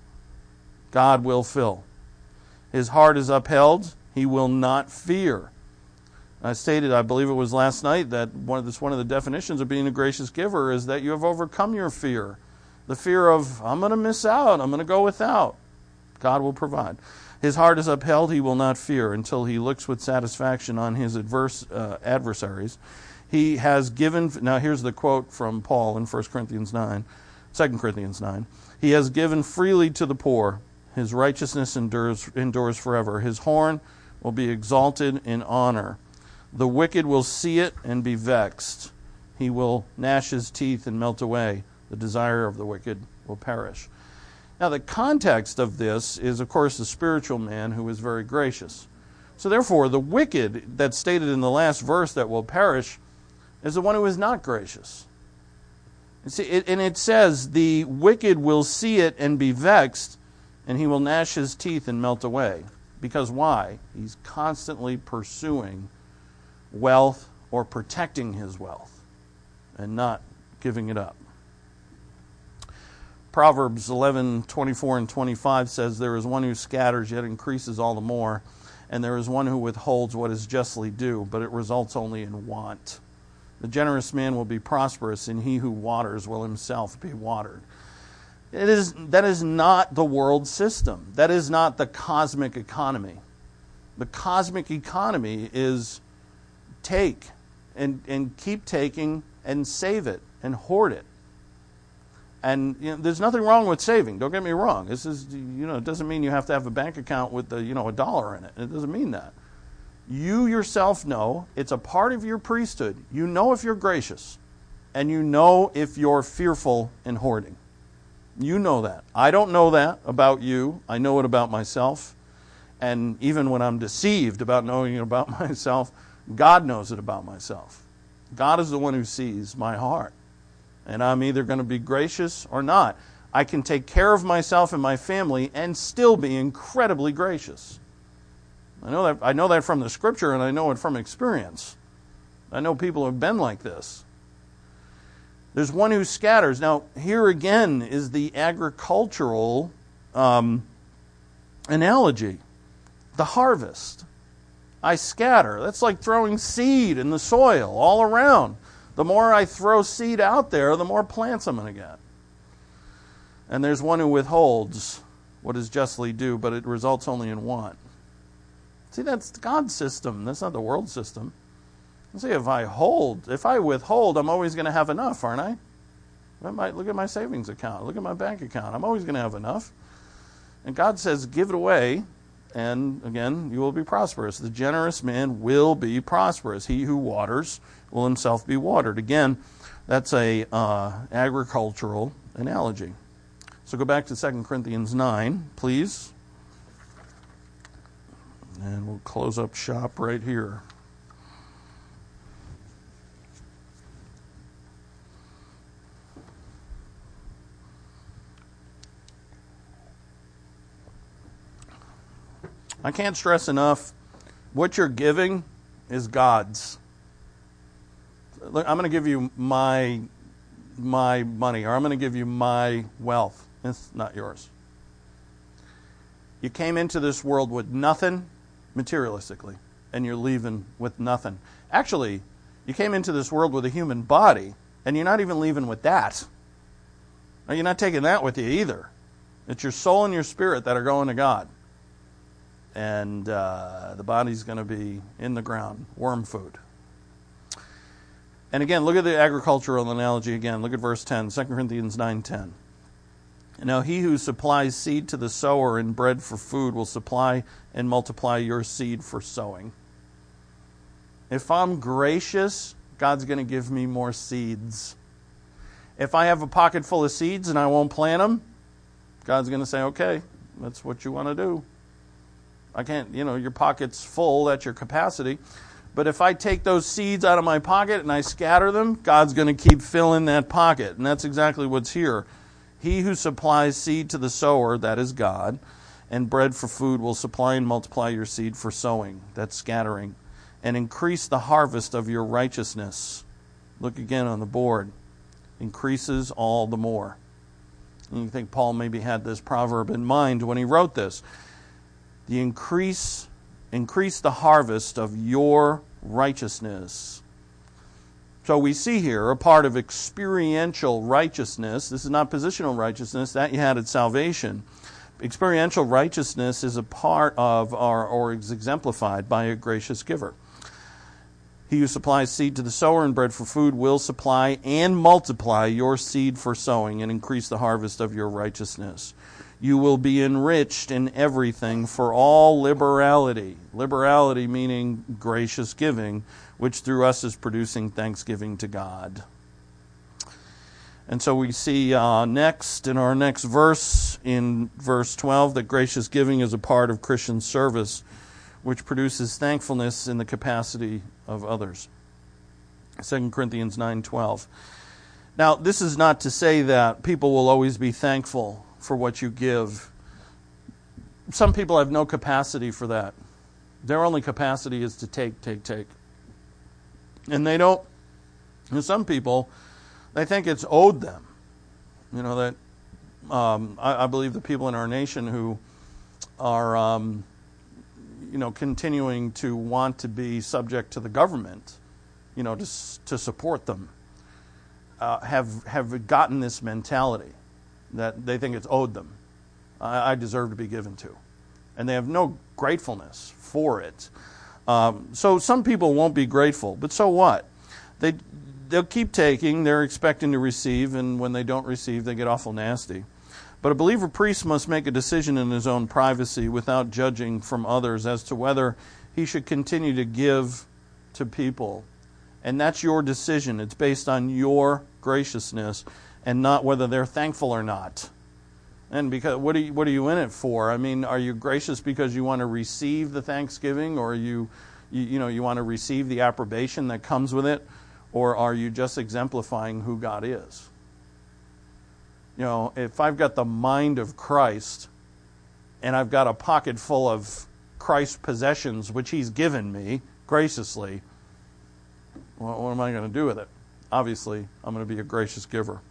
God will fill. His heart is upheld. He will not fear. I stated, I believe it was last night, that one of this one of the definitions of being a gracious giver is that you have overcome your fear. The fear of, I'm going to miss out, I'm going to go without. God will provide. His heart is upheld, he will not fear until he looks with satisfaction on his adverse uh, adversaries. He has given, now here's the quote from Paul in First Corinthians nine, Second Corinthians nine. He has given freely to the poor. His righteousness endures, endures forever. His horn will be exalted in honor. The wicked will see it and be vexed. He will gnash his teeth and melt away. The desire of the wicked will perish. Now, the context of this is, of course, the spiritual man who is very gracious. So, therefore, the wicked that's stated in the last verse that will perish is the one who is not gracious. You see, it, and it says, the wicked will see it and be vexed, and he will gnash his teeth and melt away. Because why? He's constantly pursuing wealth or protecting his wealth and not giving it up. Proverbs eleven, twenty-four and twenty-five says, there is one who scatters yet increases all the more, and there is one who withholds what is justly due, but it results only in want. The generous man will be prosperous, and he who waters will himself be watered. It is, that is not the world system. That is not the cosmic economy. The cosmic economy is take and, and keep taking and save it and hoard it. And you know, there's nothing wrong with saving. Don't get me wrong. This is, you know, it doesn't mean you have to have a bank account with the, you know, a dollar in it. It doesn't mean that. You yourself know it's a part of your priesthood. You know if you're gracious, and you know if you're fearful in hoarding. You know that. I don't know that about you. I know it about myself. And even when I'm deceived about knowing it about myself, God knows it about myself. God is the one who sees my heart. And I'm either going to be gracious or not. I can take care of myself and my family and still be incredibly gracious. I know that I know that from the Scripture, and I know it from experience. I know people have been like this. There's one who scatters. Now, here again is the agricultural um, analogy. The harvest. I scatter. That's like throwing seed in the soil all around. The more I throw seed out there, the more plants I'm going to get. And there's one who withholds what is justly due, but it results only in want. See, that's God's system. That's not the world system. See, if I hold, if I withhold, I'm always going to have enough, aren't I? I might look at my savings account. Look at my bank account. I'm always going to have enough. And God says, give it away, and again, you will be prosperous. The generous man will be prosperous. He who waters will himself be watered. Again, that's a uh, agricultural analogy. So go back to Second Corinthians nine, please. And we'll close up shop right here. I can't stress enough, what you're giving is God's. Look, I'm going to give you my my money, or I'm going to give you my wealth. It's not yours. You came into this world with nothing materialistically, and you're leaving with nothing. Actually, you came into this world with a human body, and you're not even leaving with that. Or you're not taking that with you either. It's your soul and your spirit that are going to God. And uh, the body's going to be in the ground, worm food. And again, look at the agricultural analogy again. Look at verse ten, Second Corinthians nine ten. Now he who supplies seed to the sower and bread for food will supply and multiply your seed for sowing. If I'm gracious, God's going to give me more seeds. If I have a pocket full of seeds and I won't plant them, God's going to say, okay, that's what you want to do. I can't, you know, your pocket's full, that's your capacity. But if I take those seeds out of my pocket and I scatter them, God's going to keep filling that pocket. And that's exactly what's here. He who supplies seed to the sower, that is God, and bread for food will supply and multiply your seed for sowing, that's scattering, and increase the harvest of your righteousness. Look again on the board. Increases all the more. And you think Paul maybe had this proverb in mind when he wrote this. The increase, increase the harvest of your righteousness. So we see here a part of experiential righteousness. This is not positional righteousness. That you had at salvation. Experiential righteousness is a part of, or, or is exemplified by a gracious giver. He who supplies seed to the sower and bread for food will supply and multiply your seed for sowing and increase the harvest of your righteousness. You will be enriched in everything for all liberality. Liberality meaning gracious giving, which through us is producing thanksgiving to God. And so we see uh, next, in our next verse, in verse twelve, that gracious giving is a part of Christian service, which produces thankfulness in the capacity of others. Second Corinthians nine twelve. Now, this is not to say that people will always be thankful for what you give. Some people have no capacity for that. Their only capacity is to take, take, take. And they don't, you know, some people, they think it's owed them. You know, that um, I, I believe the people in our nation who are, um, you know, continuing to want to be subject to the government, you know, to, to support them, uh, have have gotten this mentality that they think it's owed them. I, I deserve to be given to. And they have no gratefulness for it. Um, so some people won't be grateful, but so what? They, they'll keep taking, they're expecting to receive, and when they don't receive, they get awful nasty. But a believer priest must make a decision in his own privacy without judging from others as to whether he should continue to give to people. And that's your decision. It's based on your graciousness and not whether they're thankful or not. And because what are you, what are you in it for? I mean, are you gracious because you want to receive the thanksgiving, or you, you, you know, you want to receive the approbation that comes with it, or are you just exemplifying who God is? You know, if I've got the mind of Christ and I've got a pocket full of Christ's possessions, which He's given me graciously, well, what am I going to do with it? Obviously, I'm going to be a gracious giver.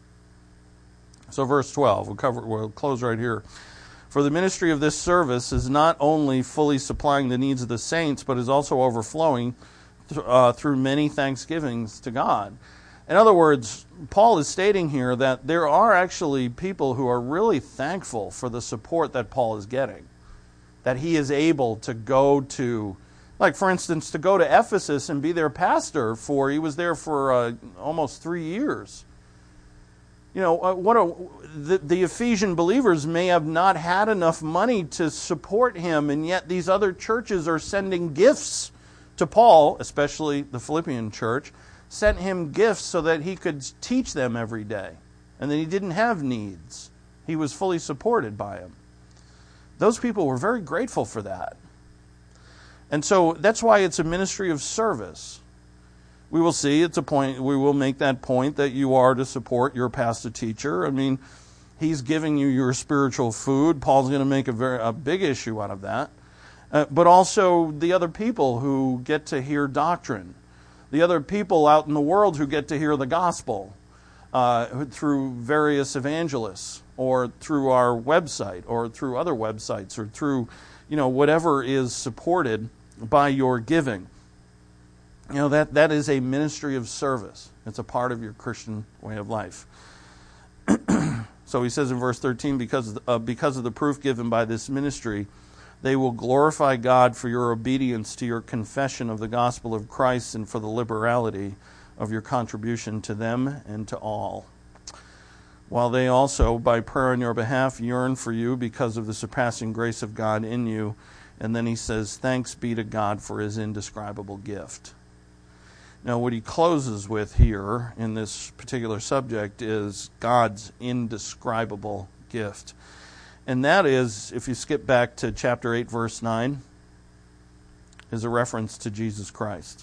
So verse twelve, we'll cover. We'll close right here. For the ministry of this service is not only fully supplying the needs of the saints, but is also overflowing th- uh, through many thanksgivings to God. In other words, Paul is stating here that there are actually people who are really thankful for the support that Paul is getting, that he is able to go to, like for instance, to go to Ephesus and be their pastor for, he was there for uh, almost three years. You know, uh, what a, the, the Ephesian believers may have not had enough money to support him, and yet these other churches are sending gifts to Paul, especially the Philippian church, sent him gifts so that he could teach them every day, and that he didn't have needs. He was fully supported by him. Those people were very grateful for that. And so that's why it's a ministry of service. We will see, it's a point, we will make that point that you are to support your pastor teacher. I mean, he's giving you your spiritual food. Paul's going to make a very a big issue out of that. Uh, but also the other people who get to hear doctrine. The other people out in the world who get to hear the gospel uh, through various evangelists, or through our website, or through other websites, or through, you know, whatever is supported by your giving. You know, that, that is a ministry of service. It's a part of your Christian way of life. So he says in verse thirteen, because, uh, because of the proof given by this ministry, they will glorify God for your obedience to your confession of the gospel of Christ and for the liberality of your contribution to them and to all. While they also, by prayer on your behalf, yearn for you because of the surpassing grace of God in you. And then he says, thanks be to God for His indescribable gift. Now, what he closes with here in this particular subject is God's indescribable gift. And that is, if you skip back to chapter eight, verse nine, is a reference to Jesus Christ.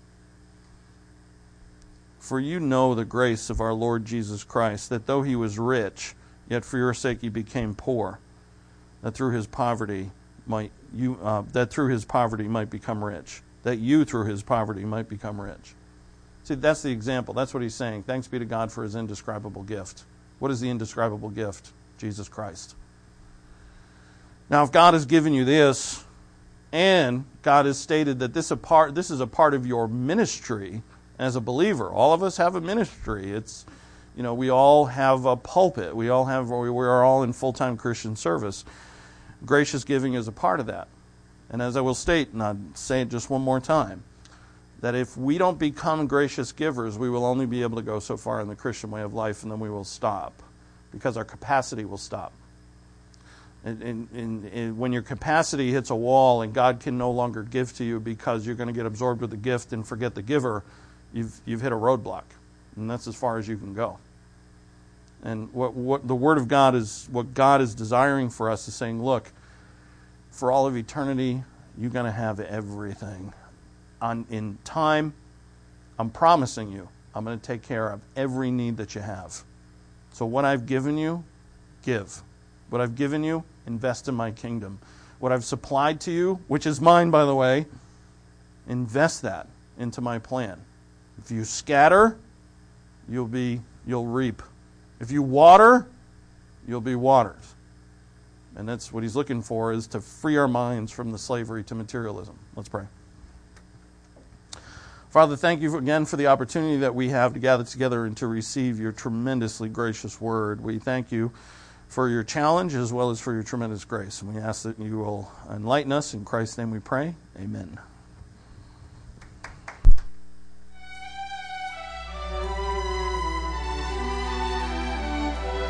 For you know the grace of our Lord Jesus Christ, that though He was rich, yet for your sake He became poor, that through His poverty might you uh, that through His poverty might become rich, that you through His poverty might become rich. See, that's the example. That's what he's saying. Thanks be to God for His indescribable gift. What is the indescribable gift? Jesus Christ. Now, if God has given you this, and God has stated that this, a part, this is a part of your ministry as a believer. All of us have a ministry. It's, you know, we all have a pulpit. We all have, we are all in full-time Christian service. Gracious giving is a part of that. And as I will state, and I'll say it just one more time, that if we don't become gracious givers, we will only be able to go so far in the Christian way of life, and then we will stop, because our capacity will stop. And, and, and, and when your capacity hits a wall and God can no longer give to you because you're going to get absorbed with the gift and forget the giver, you've you've hit a roadblock, and that's as far as you can go. And what what the Word of God is, what God is desiring for us is saying, look, for all of eternity, you're going to have everything. On in time, I'm promising you, I'm going to take care of every need that you have. So what I've given you, give. What I've given you, invest in my kingdom. What I've supplied to you, which is mine, by the way, invest that into my plan. If you scatter, you'll be you'll reap. If you water, you'll be watered. And that's what he's looking for, is to free our minds from the slavery to materialism. Let's pray. Father, thank you again for the opportunity that we have to gather together and to receive your tremendously gracious word. We thank you for your challenge as well as for your tremendous grace. And we ask that you will enlighten us. In Christ's name we pray. Amen.